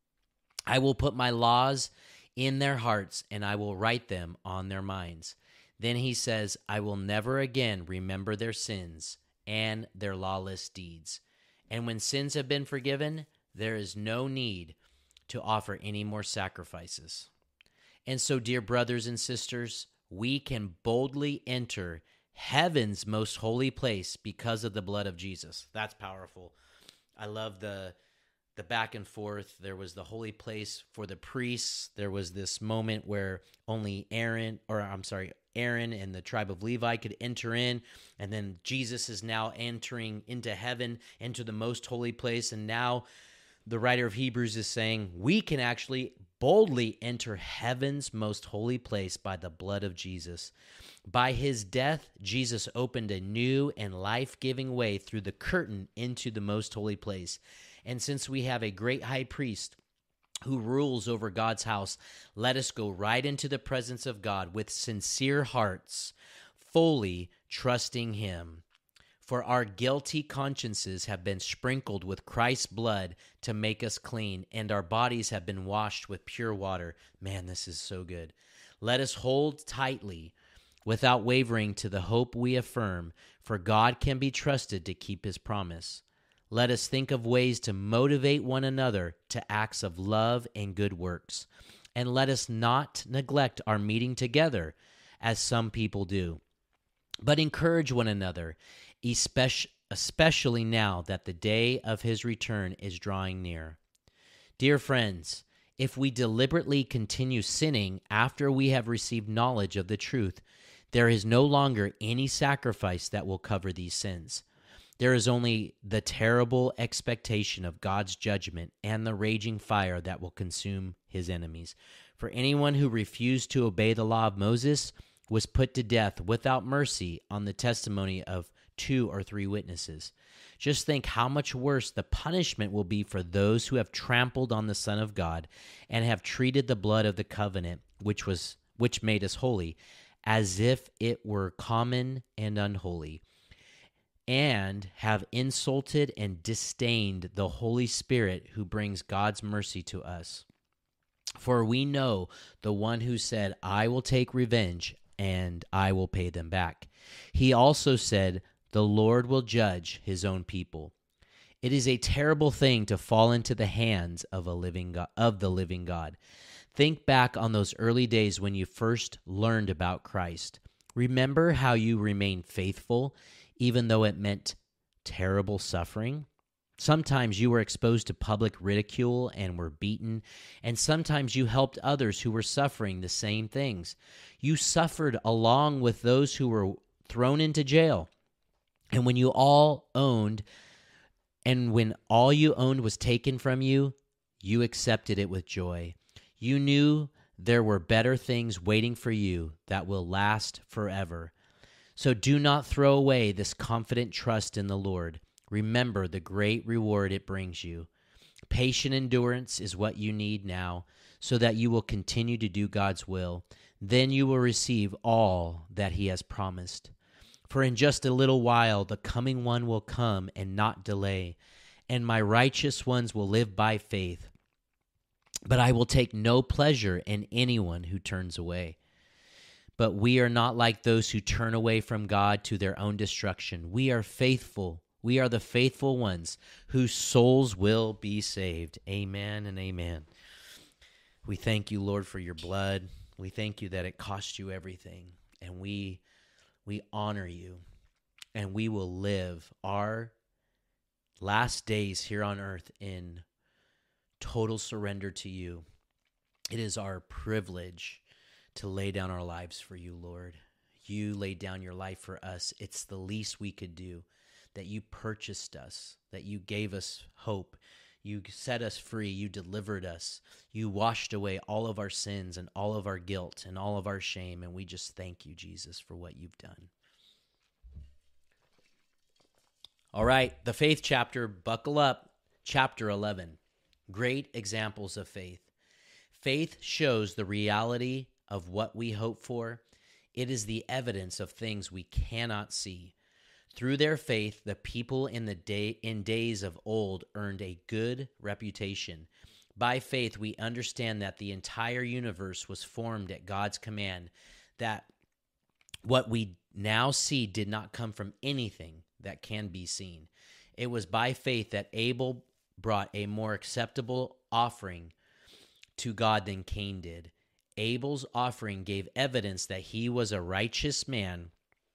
I will put my laws in their hearts, and I will write them on their minds." Then he says, "I will never again remember their sins and their lawless deeds. And when sins have been forgiven, there is no need to offer any more sacrifices." And so, dear brothers and sisters, we can boldly enter heaven's most holy place because of the blood of Jesus. That's powerful. I love the the back and forth. There was the holy place for the priests. There was this moment where only Aaron, or I'm sorry, Aaron and the tribe of Levi could enter in, and then Jesus is now entering into heaven, into the most holy place, and now the writer of Hebrews is saying we can actually boldly enter heaven's most holy place by the blood of Jesus. By his death, Jesus opened a new and life-giving way through the curtain into the most holy place. And since we have a great high priest who rules over God's house, let us go right into the presence of God with sincere hearts, fully trusting him. For our guilty consciences have been sprinkled with Christ's blood to make us clean, and our bodies have been washed with pure water. Man, this is so good. Let us hold tightly, without wavering, to the hope we affirm, for God can be trusted to keep his promise. Let us think of ways to motivate one another to acts of love and good works. And let us not neglect our meeting together, as some people do, but encourage one another, especially now that the day of his return is drawing near. Dear friends, if we deliberately continue sinning after we have received knowledge of the truth, there is no longer any sacrifice that will cover these sins. There is only the terrible expectation of God's judgment and the raging fire that will consume his enemies. For anyone who refused to obey the law of Moses was put to death without mercy on the testimony of two or three witnesses. Just think how much worse the punishment will be for those who have trampled on the Son of God and have treated the blood of the covenant, which was which made us holy, as if it were common and unholy, and have insulted and disdained the Holy Spirit who brings God's mercy to us. For we know the one who said, "I will take revenge, and I will pay them back." He also said, "The Lord will judge his own people." It is a terrible thing to fall into the hands of a living God, of the living God. Think back on those early days when you first learned about Christ. Remember how you remained faithful, even though it meant terrible suffering? Sometimes you were exposed to public ridicule and were beaten, and sometimes you helped others who were suffering the same things. You suffered along with those who were thrown into jail. And when you all owned, and when all you owned was taken from you, you accepted it with joy. You knew there were better things waiting for you that will last forever. So do not throw away this confident trust in the Lord. remember the great reward it brings you. Patient endurance is what you need now, so that you will continue to do God's will. Then you will receive all that he has promised. For in just a little while the coming one will come and not delay, and my righteous ones will live by faith. But I will take no pleasure in anyone who turns away. But we are not like those who turn away from God to their own destruction. We are faithful. We are the faithful ones whose souls will be saved. Amen and amen. We thank you, Lord, for your blood. We thank you that it cost you everything. And we we honor you. And we will live our last days here on earth in total surrender to you. It is our privilege to lay down our lives for you, Lord. You laid down your life for us. It's the least we could do, that you purchased us, that you gave us hope. You set us free. You delivered us. You washed away all of our sins and all of our guilt and all of our shame. And we just thank you, Jesus, for what you've done. All right, the faith chapter, buckle up, chapter eleven. Great examples of faith. Faith shows the reality of what we hope for. It is the evidence of things we cannot see. Through their faith, the people in the day in days of old earned a good reputation. By faith, we understand that the entire universe was formed at God's command, that what we now see did not come from anything that can be seen. It was by faith that Abel brought a more acceptable offering to God than Cain did. Abel's offering gave evidence that he was a righteous man,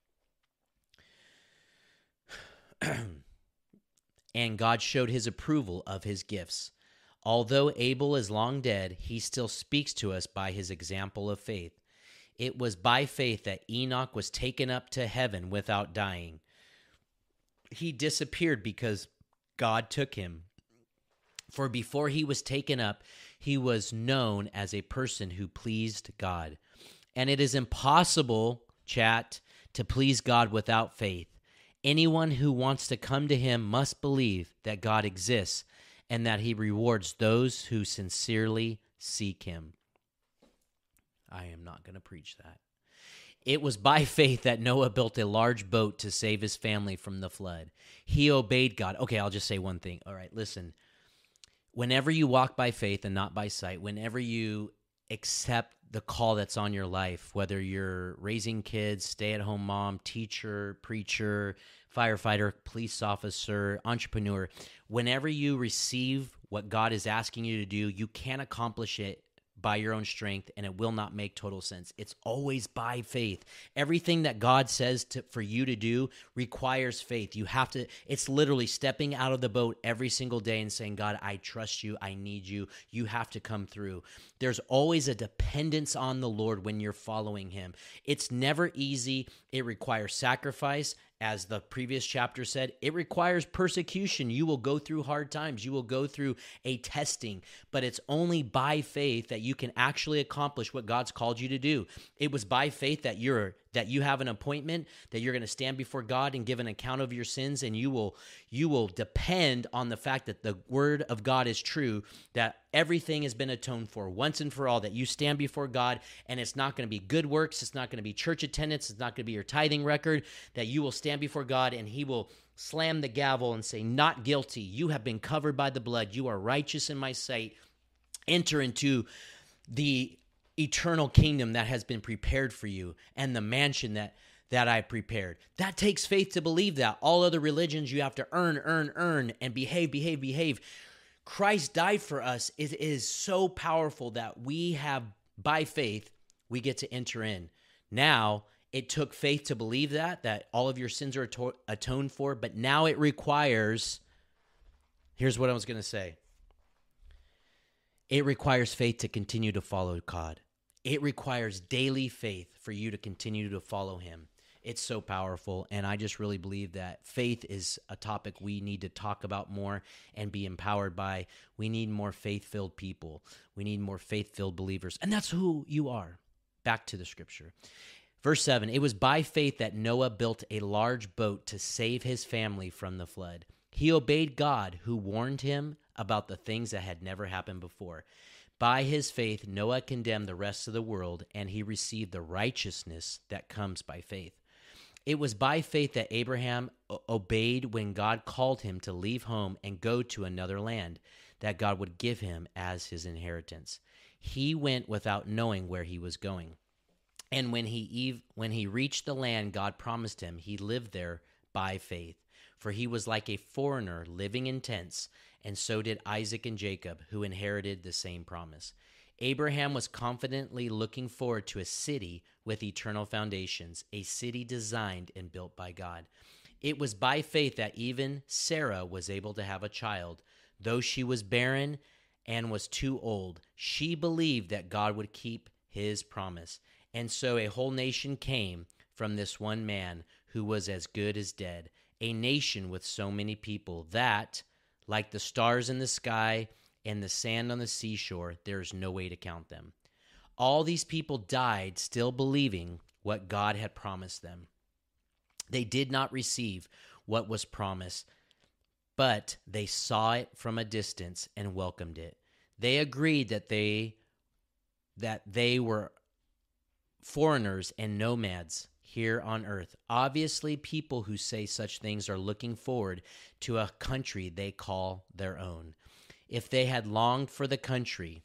and God showed his approval of his gifts. Although Abel is long dead, he still speaks to us by his example of faith. It was by faith that Enoch was taken up to heaven without dying. He disappeared because God took him. For before he was taken up, he was known as a person who pleased God. And it is impossible, chat, to please God without faith. Anyone who wants to come to him must believe that God exists and that he rewards those who sincerely seek him. I am not going to preach that. It was by faith that Noah built a large boat to save his family from the flood. He obeyed God. Okay, I'll just say one thing. All right, listen. Whenever you walk by faith and not by sight, whenever you accept the call that's on your life, whether you're raising kids, stay-at-home mom, teacher, preacher, firefighter, police officer, entrepreneur, whenever you receive what God is asking you to do, you can't accomplish it by your own strength, and it will not make total sense. It's always by faith. Everything that God says to, for you to do requires faith. You have to, it's literally stepping out of the boat every single day and saying, God, I trust you. I need you. You have to come through. There's always a dependence on the Lord when you're following him. It's never easy. It requires sacrifice. As the previous chapter said, it requires persecution. You will go through hard times. You will go through a testing, but it's only by faith that you can actually accomplish what God's called you to do. It was by faith that you're that you have an appointment, that you're going to stand before God and give an account of your sins, and you will you will depend on the fact that the word of God is true, that everything has been atoned for once and for all, that you stand before God, and it's not going to be good works, it's not going to be church attendance, it's not going to be your tithing record, that you will stand before God and he will slam the gavel and say, not guilty. You have been covered by the blood. You are righteous in my sight. Enter into the eternal kingdom that has been prepared for you and the mansion that that I prepared. That takes faith to believe that. All other religions, you have to earn, earn, earn, and behave, behave, behave. Christ died for us. It is so powerful that we have, by faith, we get to enter in. Now, it took faith to believe that, that all of your sins are ato- atoned for, but now it requires, here's what I was going to say. It requires faith to continue to follow God. It requires daily faith for you to continue to follow him. It's so powerful, and I just really believe that faith is a topic we need to talk about more and be empowered by. We need more faith-filled people. We need more faith-filled believers, and that's who you are. Back to the scripture. Verse seven, it was by faith that Noah built a large boat to save his family from the flood. He obeyed God, who warned him about the things that had never happened before. By his faith, Noah condemned the rest of the world, and he received the righteousness that comes by faith. It was by faith that Abraham o- obeyed when God called him to leave home and go to another land that God would give him as his inheritance. He went without knowing where he was going. And when he ev- when he reached the land God promised him, he lived there by faith. For he was like a foreigner living in tents, and so did Isaac and Jacob, who inherited the same promise. Abraham was confidently looking forward to a city with eternal foundations, a city designed and built by God. It was by faith that even Sarah was able to have a child. Though she was barren and was too old, she believed that God would keep his promise. And so a whole nation came from this one man who was as good as dead, a nation with so many people that, like the stars in the sky and the sand on the seashore, there is no way to count them. All these people died still believing what God had promised them. They did not receive what was promised, but they saw it from a distance and welcomed it. They agreed that they that they were foreigners and nomads here on earth. Obviously, people who say such things are looking forward to a country they call their own. If they had longed for the country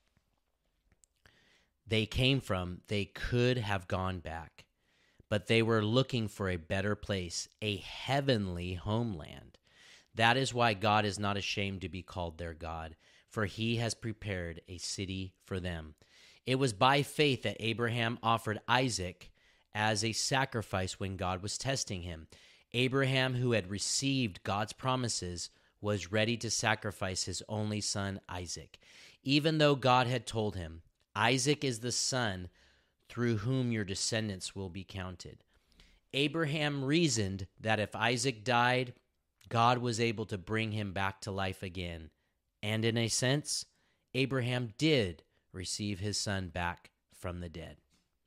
they came from, they could have gone back. But they were looking for a better place, a heavenly homeland. That is why God is not ashamed to be called their God, for he has prepared a city for them. It was by faith that Abraham offered Isaac as a sacrifice when God was testing him. Abraham, who had received God's promises, was ready to sacrifice his only son, Isaac, even though God had told him, Isaac is the son through whom your descendants will be counted. Abraham reasoned that if Isaac died, God was able to bring him back to life again. And in a sense, Abraham did receive his son back from the dead.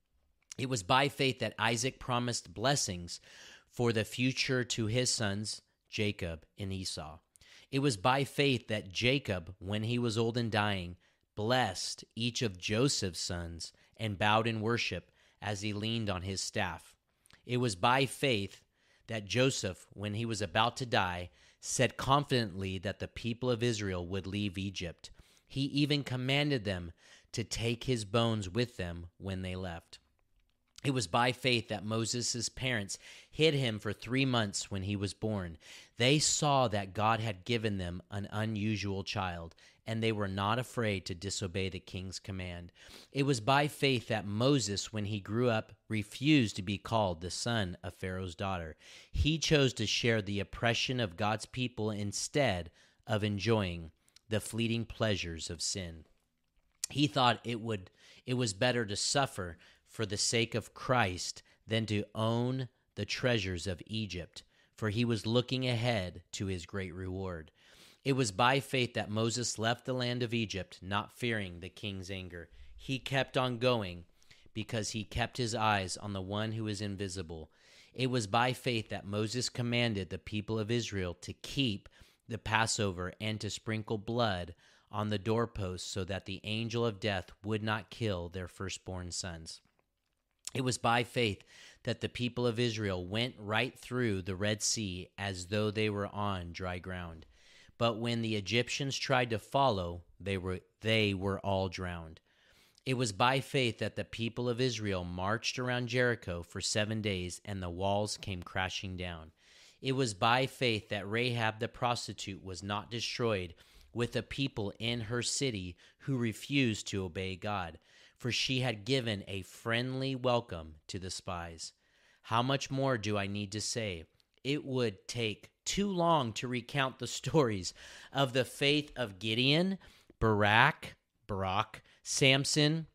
It was by faith that Isaac promised blessings for the future to his sons, Jacob and Esau. It was by faith that Jacob, when he was old and dying, blessed each of Joseph's sons and bowed in worship as he leaned on his staff. It was by faith that Joseph, when he was about to die, said confidently that the people of Israel would leave Egypt. He even commanded them to take his bones with them when they left. It was by faith that Moses' parents hid him for three months when he was born. They saw that God had given them an unusual child, and they were not afraid to disobey the king's command. It was by faith that Moses, when he grew up, refused to be called the son of Pharaoh's daughter. He chose to share the oppression of God's people instead of enjoying the fleeting pleasures of sin. He thought it would it was better to suffer for the sake of Christ than to own the treasures of Egypt, for he was looking ahead to his great reward. It was by faith that Moses left the land of Egypt, not fearing the king's anger. He kept on going because he kept his eyes on the one who is invisible. It was by faith that Moses commanded the people of Israel to keep the Passover and to sprinkle blood on the doorposts so that the angel of death would not kill their firstborn sons. It was by faith that the people of Israel went right through the Red Sea as though they were on dry ground. But when the Egyptians tried to follow, they were they were all drowned. It was by faith that the people of Israel marched around Jericho for seven days and the walls came crashing down. It was by faith that Rahab the prostitute was not destroyed with the people in her city who refused to obey God, for she had given a friendly welcome to the spies. How much more do I need to say? It would take too long to recount the stories of the faith of Gideon, Barak, Barak, Samson,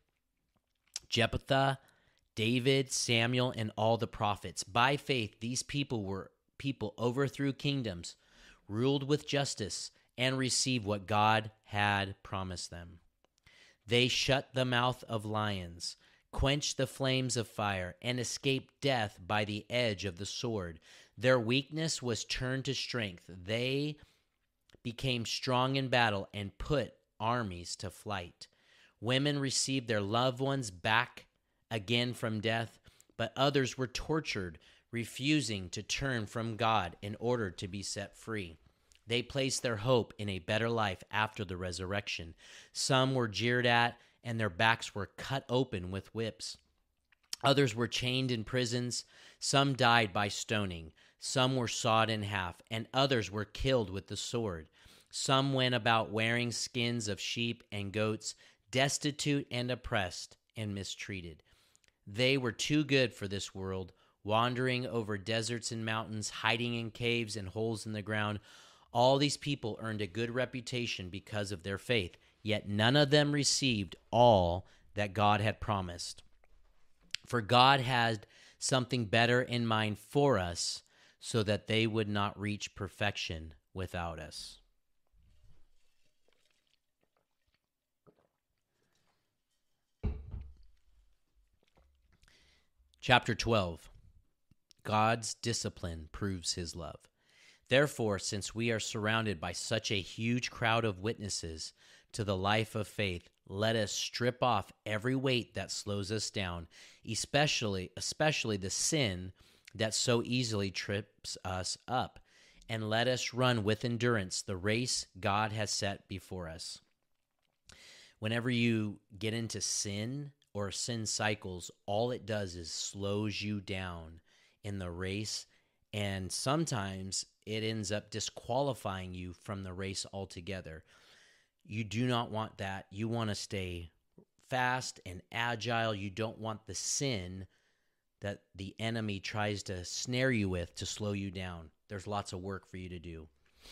Jephthah, David, Samuel, and all the prophets. By faith, these people were people overthrew kingdoms, ruled with justice, and received what God had promised them. They shut the mouth of lions, quenched the flames of fire, and escaped death by the edge of the sword. Their weakness was turned to strength. They became strong in battle and put armies to flight. Women received their loved ones back again from death, but others were tortured, refusing to turn from God in order to be set free. They placed their hope in a better life after the resurrection. Some were jeered at, and their backs were cut open with whips. Others were chained in prisons. Some died by stoning. Some were sawed in half, and others were killed with the sword. Some went about wearing skins of sheep and goats, destitute and oppressed and mistreated. They were too good for this world, wandering over deserts and mountains, hiding in caves and holes in the ground. All these people earned a good reputation because of their faith, yet none of them received all that God had promised. For God had something better in mind for us, so that they would not reach perfection without us. Chapter twelve. God's discipline proves his love. Therefore, since we are surrounded by such a huge crowd of witnesses to the life of faith, let us strip off every weight that slows us down, especially especially the sin that so easily trips us up, and let us run with endurance the race God has set before us. Whenever you get into sin or sin cycles, all it does is slows you down in the race, and sometimes it ends up disqualifying you from the race altogether. You do not want that. You want to stay fast and agile. You don't want the sin that the enemy tries to snare you with to slow you down. There's lots of work for you to do.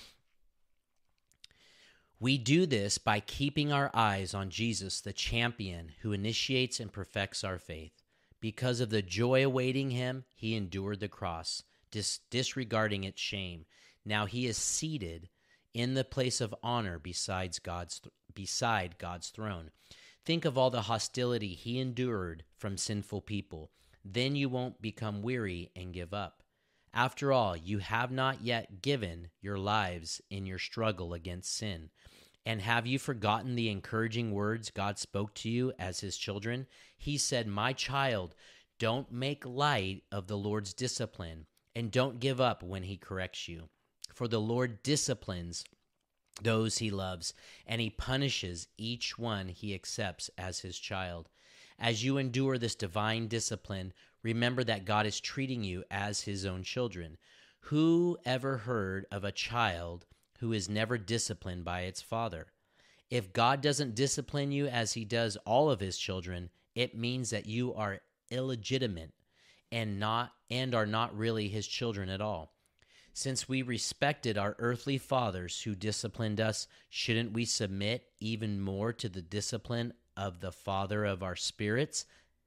We do this by keeping our eyes on Jesus, the champion who initiates and perfects our faith. Because of the joy awaiting him, he endured the cross, dis- disregarding its shame. Now he is seated in the place of honor besides God's th- beside God's throne. Think of all the hostility he endured from sinful people. Then you won't become weary and give up. After all, you have not yet given your lives in your struggle against sin. And have you forgotten the encouraging words God spoke to you as his children? He said, "My child, don't make light of the Lord's discipline, and don't give up when he corrects you. For the Lord disciplines those he loves, and he punishes each one he accepts as his child. As you endure this divine discipline, remember that God is treating you as his own children. Who ever heard of a child who is never disciplined by its father? If God doesn't discipline you as he does all of his children, it means that you are illegitimate and not and are not really his children at all. Since we respected our earthly fathers who disciplined us, shouldn't we submit even more to the discipline of the Father of our spirits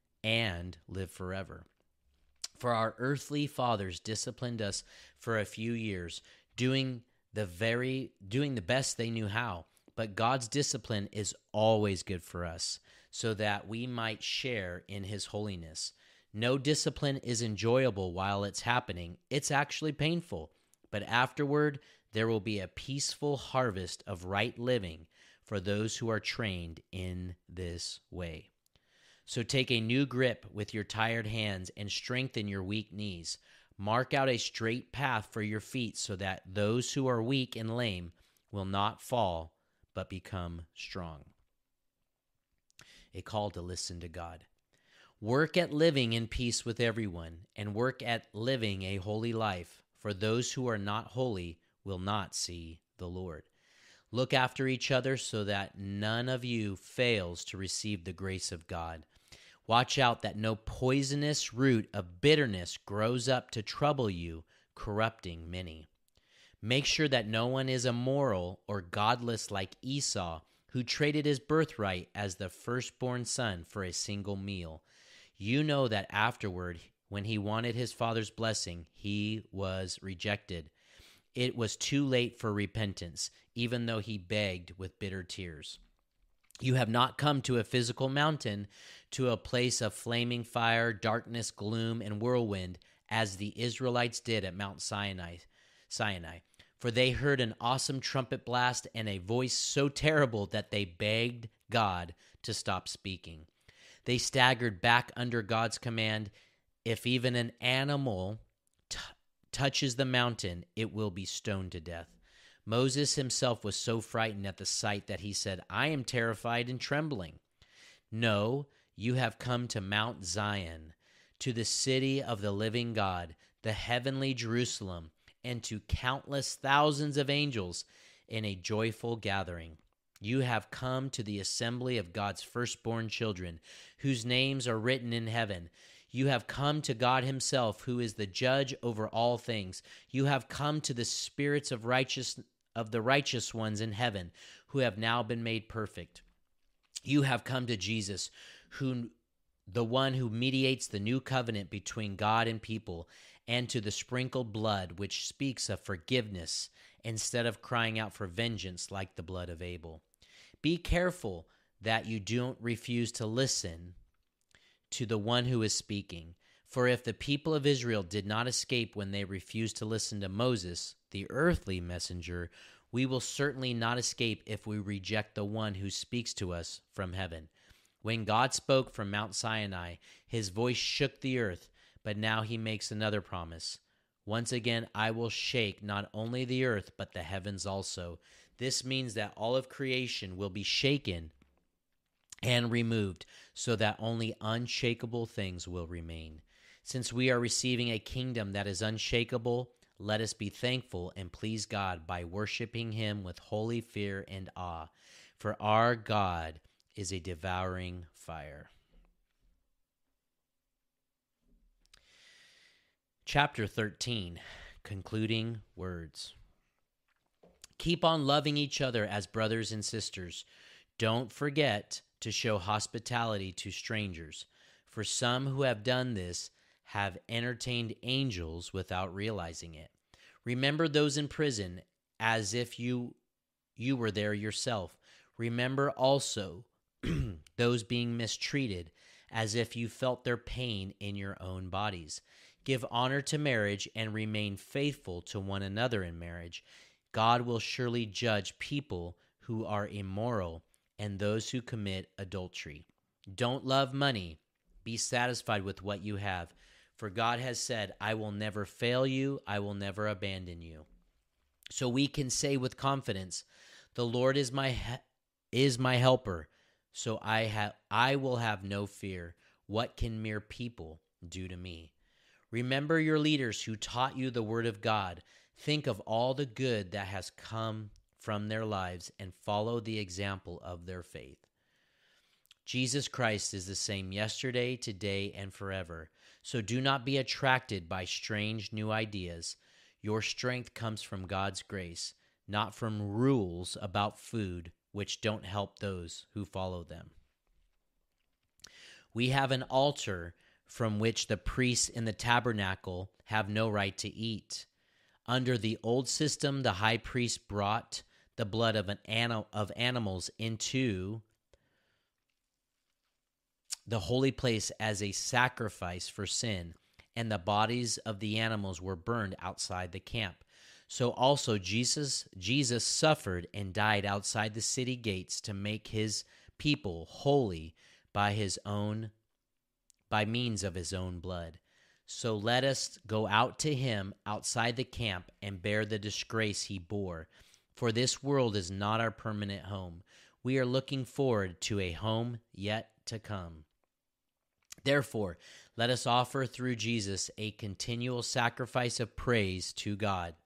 and live forever? For our earthly fathers disciplined us for a few years, doing the very doing the best they knew how. But God's discipline is always good for us, so that we might share in his holiness. No discipline is enjoyable while it's happening. It's actually painful. But afterward, there will be a peaceful harvest of right living for those who are trained in this way. So take a new grip with your tired hands and strengthen your weak knees. Mark out a straight path for your feet so that those who are weak and lame will not fall, but become strong. A call to listen to God. Work at living in peace with everyone, and work at living a holy life, for those who are not holy will not see the Lord. Look after each other so that none of you fails to receive the grace of God. Watch out that no poisonous root of bitterness grows up to trouble you, corrupting many. Make sure that no one is immoral or godless like Esau, who traded his birthright as the firstborn son for a single meal. You know that afterward, when he wanted his father's blessing, he was rejected. It was too late for repentance, even though he begged with bitter tears. You have not come to a physical mountain, to a place of flaming fire, darkness, gloom, and whirlwind, as the Israelites did at Mount Sinai. Sinai. For they heard an awesome trumpet blast and a voice so terrible that they begged God to stop speaking. They staggered back under God's command. If even an animal t- touches the mountain, it will be stoned to death. Moses himself was so frightened at the sight that he said, I am terrified and trembling. No, you have come to Mount Zion, to the city of the living God, the heavenly Jerusalem, and to countless thousands of angels in a joyful gathering. You have come to the assembly of God's firstborn children, whose names are written in heaven. You have come to God himself, who is the judge over all things. You have come to the spirits of righteous of the righteous ones in heaven, who have now been made perfect. You have come to Jesus, who the one who mediates the new covenant between God and people, and to the sprinkled blood which speaks of forgiveness instead of crying out for vengeance like the blood of Abel. Be careful that you don't refuse to listen to the one who is speaking. For if the people of Israel did not escape when they refused to listen to Moses, the earthly messenger, we will certainly not escape if we reject the one who speaks to us from heaven. When God spoke from Mount Sinai, his voice shook the earth, but now he makes another promise. Once again, I will shake not only the earth, but the heavens also. This means that all of creation will be shaken and removed, so that only unshakable things will remain. Since we are receiving a kingdom that is unshakable, let us be thankful and please God by worshiping him with holy fear and awe. For our God is a devouring fire. Chapter thirteen, concluding words. Keep on loving each other as brothers and sisters. Don't forget to show hospitality to strangers, for some who have done this have entertained angels without realizing it. Remember those in prison as if you you were there yourself. Remember also those being mistreated as if you felt their pain in your own bodies. Give honor to marriage and remain faithful to one another in marriage. God will surely judge people who are immoral and those who commit adultery. Don't love money. Be satisfied with what you have. For God has said, I will never fail you. I will never abandon you. So we can say with confidence, the Lord is my he- is my helper. So I have I will have no fear. What can mere people do to me? Remember your leaders who taught you the word of God. Think of all the good that has come from their lives and follow the example of their faith. Jesus Christ is the same yesterday, today, and forever. So do not be attracted by strange new ideas. Your strength comes from God's grace, not from rules about food which don't help those who follow them. We have an altar from which the priests in the tabernacle have no right to eat. Under the old system, the high priest brought the blood of an anim- of animals into the holy place as a sacrifice for sin, and the bodies of the animals were burned outside the camp. So also Jesus Jesus suffered and died outside the city gates to make his people holy by his own by means of his own blood. So let us go out to him outside the camp and bear the disgrace he bore. For this world is not our permanent home. We are looking forward to a home yet to come. Therefore, let us offer through Jesus a continual sacrifice of praise to God,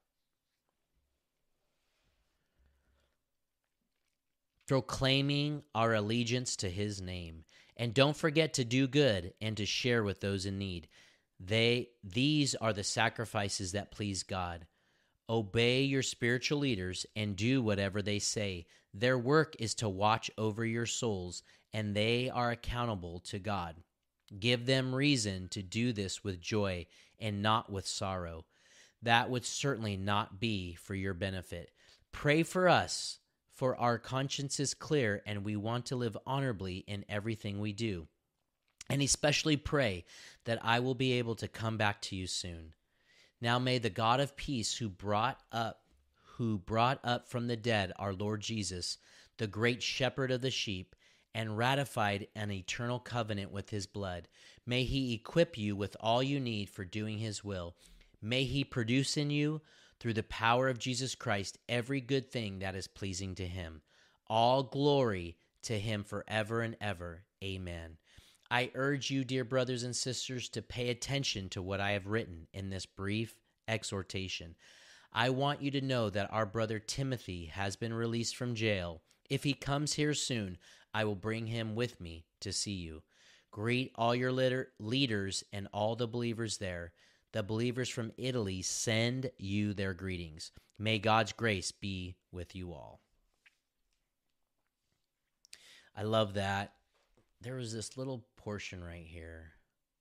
proclaiming our allegiance to his name. And don't forget to do good and to share with those in need. They, these are the sacrifices that please God. Obey your spiritual leaders and do whatever they say. Their work is to watch over your souls, and they are accountable to God. Give them reason to do this with joy and not with sorrow. That would certainly not be for your benefit. Pray for us, for our conscience is clear and we want to live honorably in everything we do. and especially pray that I will be able to come back to you soon. Now may the God of peace who brought up who brought up from the dead our Lord Jesus, the great shepherd of the sheep, and ratified an eternal covenant with his blood, may he equip you with all you need for doing his will. May he produce in you, through the power of Jesus Christ, every good thing that is pleasing to him. All glory to him forever and ever. Amen. I urge you, dear brothers and sisters, to pay attention to what I have written in this brief exhortation. I want you to know that our brother Timothy has been released from jail. If he comes here soon, I will bring him with me to see you. Greet all your leader- leaders and all the believers there. The believers from Italy send you their greetings. May God's grace be with you all. I love that. There was this little portion right here.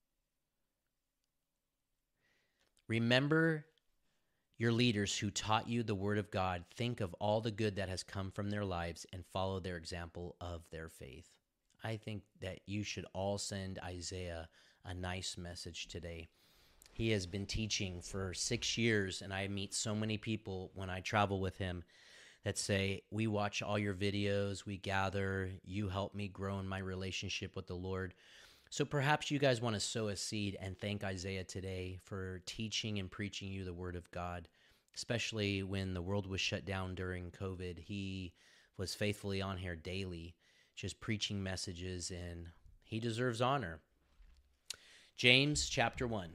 Remember your leaders who taught you the word of God. Think of all the good that has come from their lives and follow their example of their faith. I think that you should all send Isaiah a nice message today. He has been teaching for six years, and I meet so many people when I travel with him that say, we watch all your videos, we gather, you help me grow in my relationship with the Lord. So perhaps you guys want to sow a seed and thank Isaiah today for teaching and preaching you the word of God, especially when the world was shut down during COVID. He was faithfully on here daily, just preaching messages, and he deserves honor. James chapter one.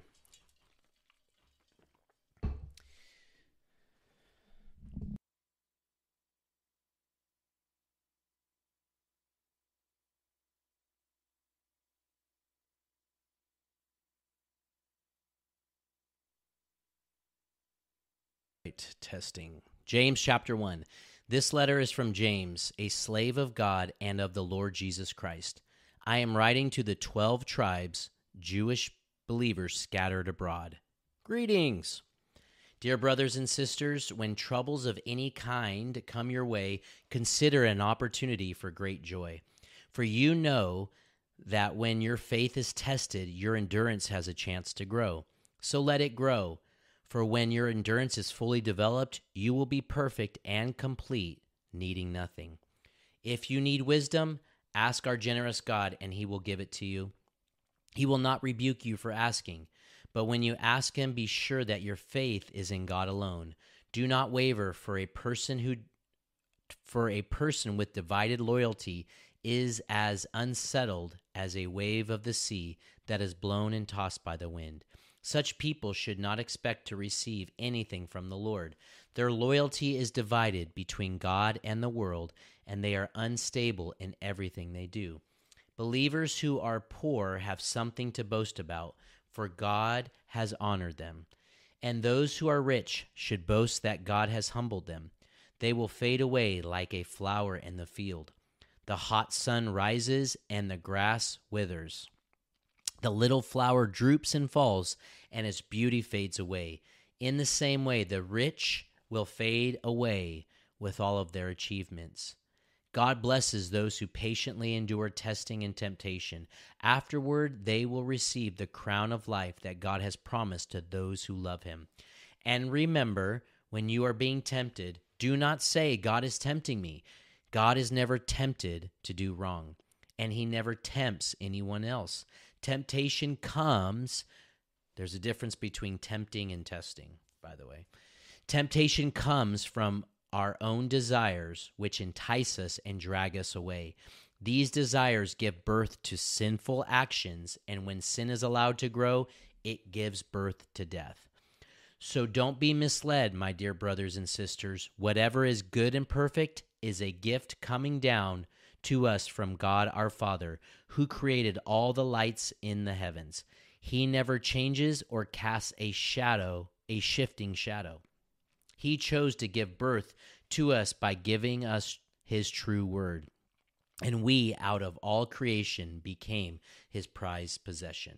Testing. James chapter one. This letter is from James, a slave of God and of the Lord Jesus Christ. I am writing to the twelve tribes, Jewish believers scattered abroad. Greetings. Dear brothers and sisters, when troubles of any kind come your way, consider an opportunity for great joy. For you know that when your faith is tested, your endurance has a chance to grow. So let it grow. For when your endurance is fully developed, you will be perfect and complete, needing nothing. If you need wisdom, ask our generous God, and he will give it to you. He will not rebuke you for asking, but when you ask him, be sure that your faith is in God alone. Do not waver, for a person who for a person with divided loyalty is as unsettled as a wave of the sea that is blown and tossed by the wind. Such people should not expect to receive anything from the Lord. Their loyalty is divided between God and the world, and they are unstable in everything they do. Believers who are poor have something to boast about, for God has honored them. And those who are rich should boast that God has humbled them. They will fade away like a flower in the field. The hot sun rises and the grass withers. The little flower droops and falls, and its beauty fades away. In the same way, the rich will fade away with all of their achievements. God blesses those who patiently endure testing and temptation. Afterward, they will receive the crown of life that God has promised to those who love him. And remember, when you are being tempted, do not say, God is tempting me. God is never tempted to do wrong, and he never tempts anyone else. Temptation comes, there's a difference between tempting and testing, by the way. Temptation comes from our own desires, which entice us and drag us away. These desires give birth to sinful actions, and when sin is allowed to grow, it gives birth to death. So don't be misled, my dear brothers and sisters. Whatever is good and perfect is a gift coming down to us from God our Father, who created all the lights in the heavens. He never changes or casts a shadow, a shifting shadow. He chose to give birth to us by giving us his true word, and we, out of all creation, became his prized possession.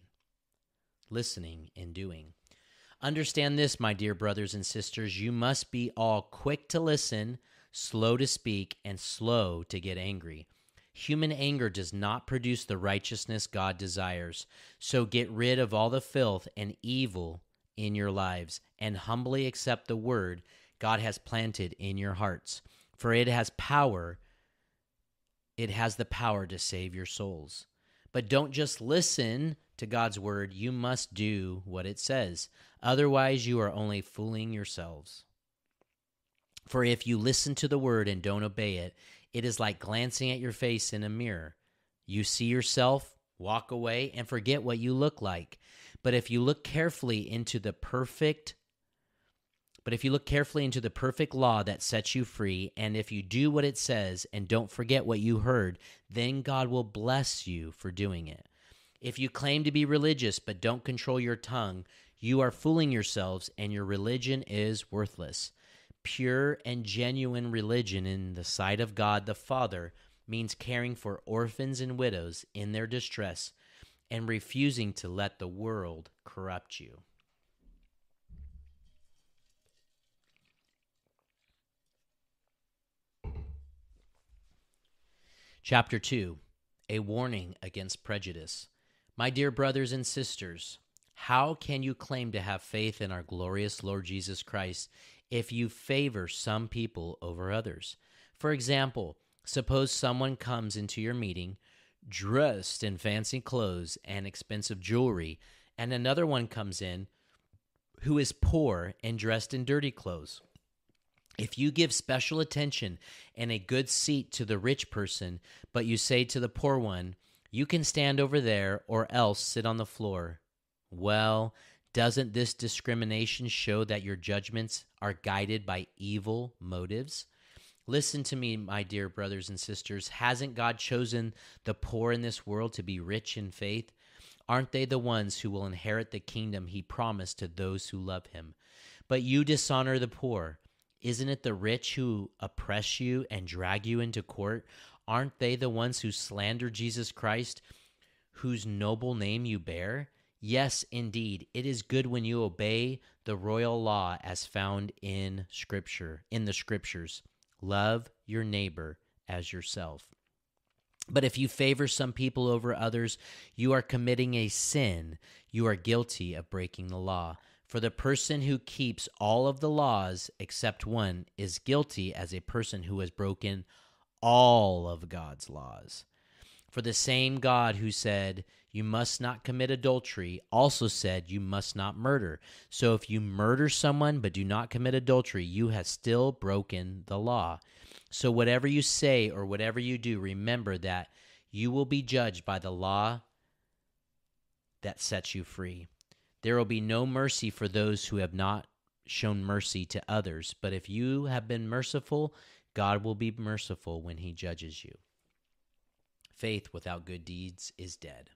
Listening and doing. Understand this, my dear brothers and sisters, you must be all quick to listen, slow to speak, and slow to get angry. Human anger does not produce the righteousness God desires. So get rid of all the filth and evil in your lives and humbly accept the word God has planted in your hearts. For it has power, it has the power to save your souls. But don't just listen to God's word, you must do what it says. Otherwise, you are only fooling yourselves. For if you listen to the word and don't obey it, it is like glancing at your face in a mirror. You see yourself, walk away, and forget what you look like. But if you look carefully into the perfect But if you look carefully into the perfect law that sets you free, and if you do what it says and don't forget what you heard, then God will bless you for doing it. If you claim to be religious but don't control your tongue, you are fooling yourselves and your religion is worthless. Pure and genuine religion in the sight of God the Father means caring for orphans and widows in their distress and refusing to let the world corrupt you. Chapter two, a warning against prejudice. My dear brothers and sisters, how can you claim to have faith in our glorious Lord Jesus Christ if you favor some people over others? For example, suppose someone comes into your meeting dressed in fancy clothes and expensive jewelry, and another one comes in who is poor and dressed in dirty clothes. If you give special attention and a good seat to the rich person, but you say to the poor one, "You can stand over there or else sit on the floor," well, doesn't this discrimination show that your judgments are guided by evil motives? Listen to me, my dear brothers and sisters. Hasn't God chosen the poor in this world to be rich in faith? Aren't they the ones who will inherit the kingdom he promised to those who love him? But you dishonor the poor. Isn't it the rich who oppress you and drag you into court? Aren't they the ones who slander Jesus Christ, whose noble name you bear? Yes, indeed, it is good when you obey the royal law as found in Scripture, in the Scriptures. Love your neighbor as yourself. But if you favor some people over others, you are committing a sin. You are guilty of breaking the law. For the person who keeps all of the laws except one is guilty as a person who has broken all of God's laws. For the same God who said, "You must not commit adultery," also said, "You must not murder." So if you murder someone but do not commit adultery, you have still broken the law. So whatever you say or whatever you do, remember that you will be judged by the law that sets you free. There will be no mercy for those who have not shown mercy to others. But if you have been merciful, God will be merciful when he judges you. Faith without good deeds is dead.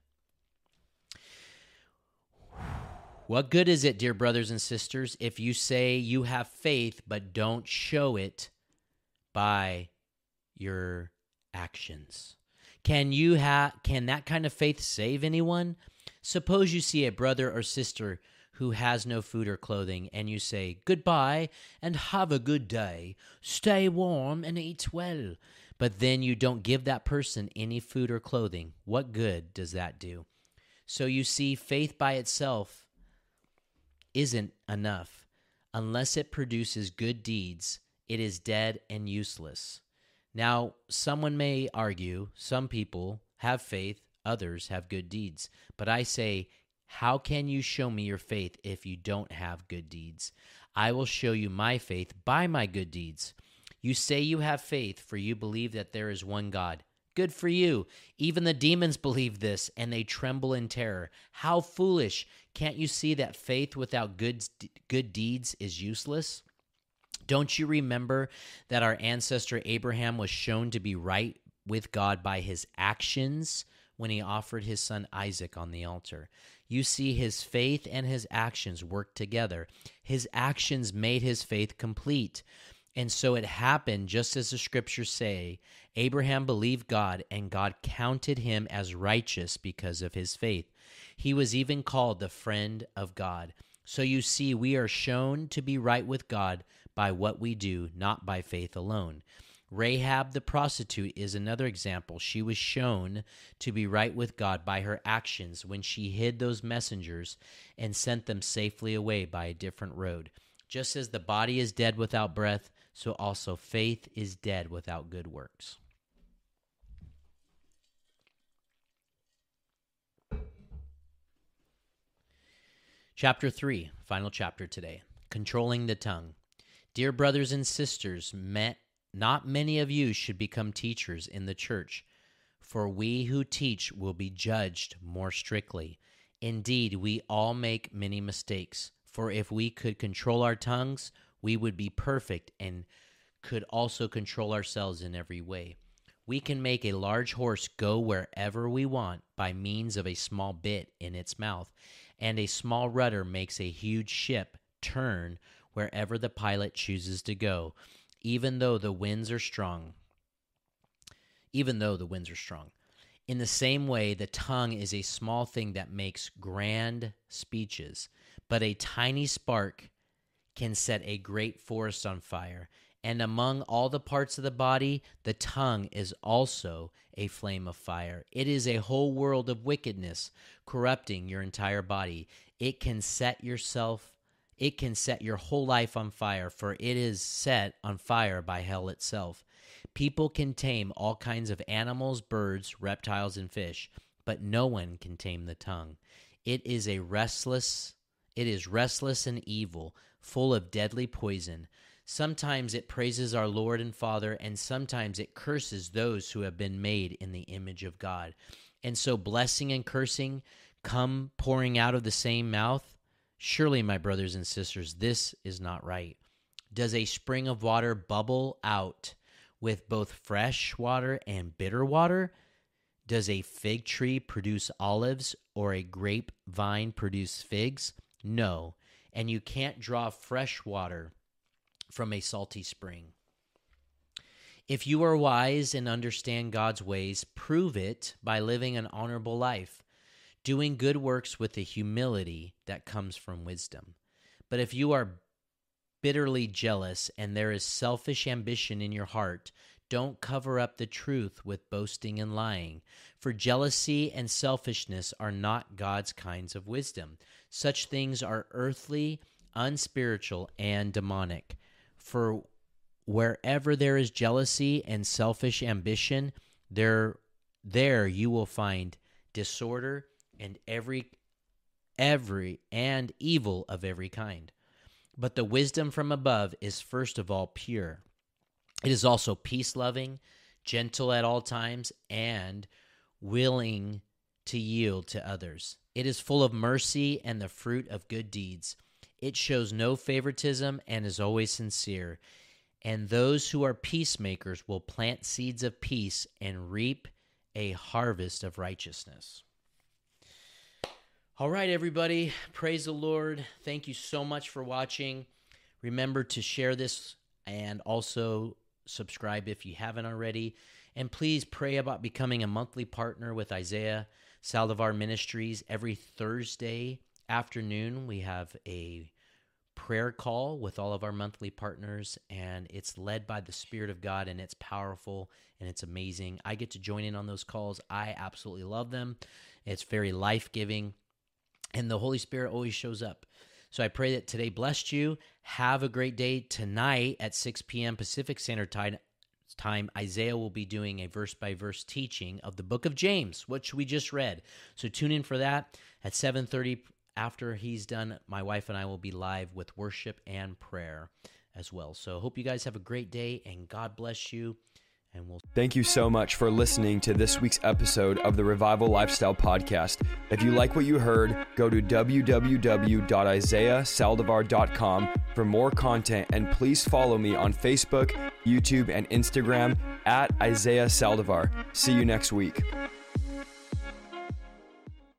What good is it, dear brothers and sisters, if you say you have faith but don't show it by your actions? Can you ha- can that kind of faith save anyone? Suppose you see a brother or sister who has no food or clothing, and you say, "Goodbye, and have a good day. Stay warm and eat well." But then you don't give that person any food or clothing. What good does that do? So you see, faith by itself isn't enough. Unless it produces good deeds, it is dead and useless. Now, someone may argue, some people have faith, others have good deeds. But I say, how can you show me your faith if you don't have good deeds? I will show you my faith by my good deeds. You say you have faith, for you believe that there is one God. Good for you. Even the demons believe this, and they tremble in terror. How foolish. Can't you see that faith without good, good deeds is useless? Don't you remember that our ancestor Abraham was shown to be right with God by his actions when he offered his son Isaac on the altar? You see, his faith and his actions worked together. His actions made his faith complete. And so it happened just as the scriptures say. Abraham believed God, and God counted him as righteous because of his faith. He was even called the friend of God. So you see, we are shown to be right with God by what we do, not by faith alone. Rahab the prostitute is another example. She was shown to be right with God by her actions when she hid those messengers and sent them safely away by a different road. Just as the body is dead without breath, so also faith is dead without good works. Chapter three, final chapter today, controlling the tongue. Dear brothers and sisters, met not many of you should become teachers in the church, for we who teach will be judged more strictly. Indeed, we all make many mistakes, for if we could control our tongues, we would be perfect and could also control ourselves in every way. We can make a large horse go wherever we want by means of a small bit in its mouth, and a small rudder makes a huge ship turn wherever the pilot chooses to go. Even though the winds are strong, even though the winds are strong. In the same way, the tongue is a small thing that makes grand speeches, but a tiny spark can set a great forest on fire. And among all the parts of the body, the tongue is also a flame of fire. It is a whole world of wickedness, corrupting your entire body. It can set yourself It can set your whole life on fire, for it is set on fire by hell itself. People can tame all kinds of animals, birds, reptiles, and fish, but no one can tame the tongue. It is a restless, it is restless and evil, full of deadly poison. Sometimes it praises our Lord and Father, and sometimes it curses those who have been made in the image of God. And so blessing and cursing come pouring out of the same mouth. Surely, my brothers and sisters, this is not right. Does a spring of water bubble out with both fresh water and bitter water? Does a fig tree produce olives or a grapevine produce figs? No, and you can't draw fresh water from a salty spring. If you are wise and understand God's ways, prove it by living an honorable life, doing good works with the humility that comes from wisdom. But if you are bitterly jealous and there is selfish ambition in your heart, don't cover up the truth with boasting and lying. For jealousy and selfishness are not God's kinds of wisdom. Such things are earthly, unspiritual, and demonic. For wherever there is jealousy and selfish ambition, there, there you will find disorder, and every every and evil of every kind. But the wisdom from above is first of all pure. It is also peace-loving, gentle at all times, and willing to yield to others. It is full of mercy and the fruit of good deeds. It shows no favoritism and is always sincere. And those who are peacemakers will plant seeds of peace and reap a harvest of righteousness. All right, everybody, praise the Lord. Thank you so much for watching. Remember to share this and also subscribe if you haven't already. And please pray about becoming a monthly partner with Isaiah Saldivar Ministries. Every Thursday afternoon, we have a prayer call with all of our monthly partners, and it's led by the Spirit of God, and it's powerful, and it's amazing. I get to join in on those calls. I absolutely love them. It's very life-giving. And the Holy Spirit always shows up. So I pray that today blessed you. Have a great day. Tonight at six p.m. Pacific Standard Time, Isaiah will be doing a verse-by-verse teaching of the book of James, which we just read. So tune in for that. At seven thirty, after he's done, my wife and I will be live with worship and prayer as well. So hope you guys have a great day, and God bless you. And we'll Thank you so much for listening to this week's episode of the Revival Lifestyle Podcast. If you like what you heard, go to w w w dot isaiah saldivar dot com for more content, and please follow me on Facebook, YouTube, and Instagram at Isaiah Saldivar. See you next week.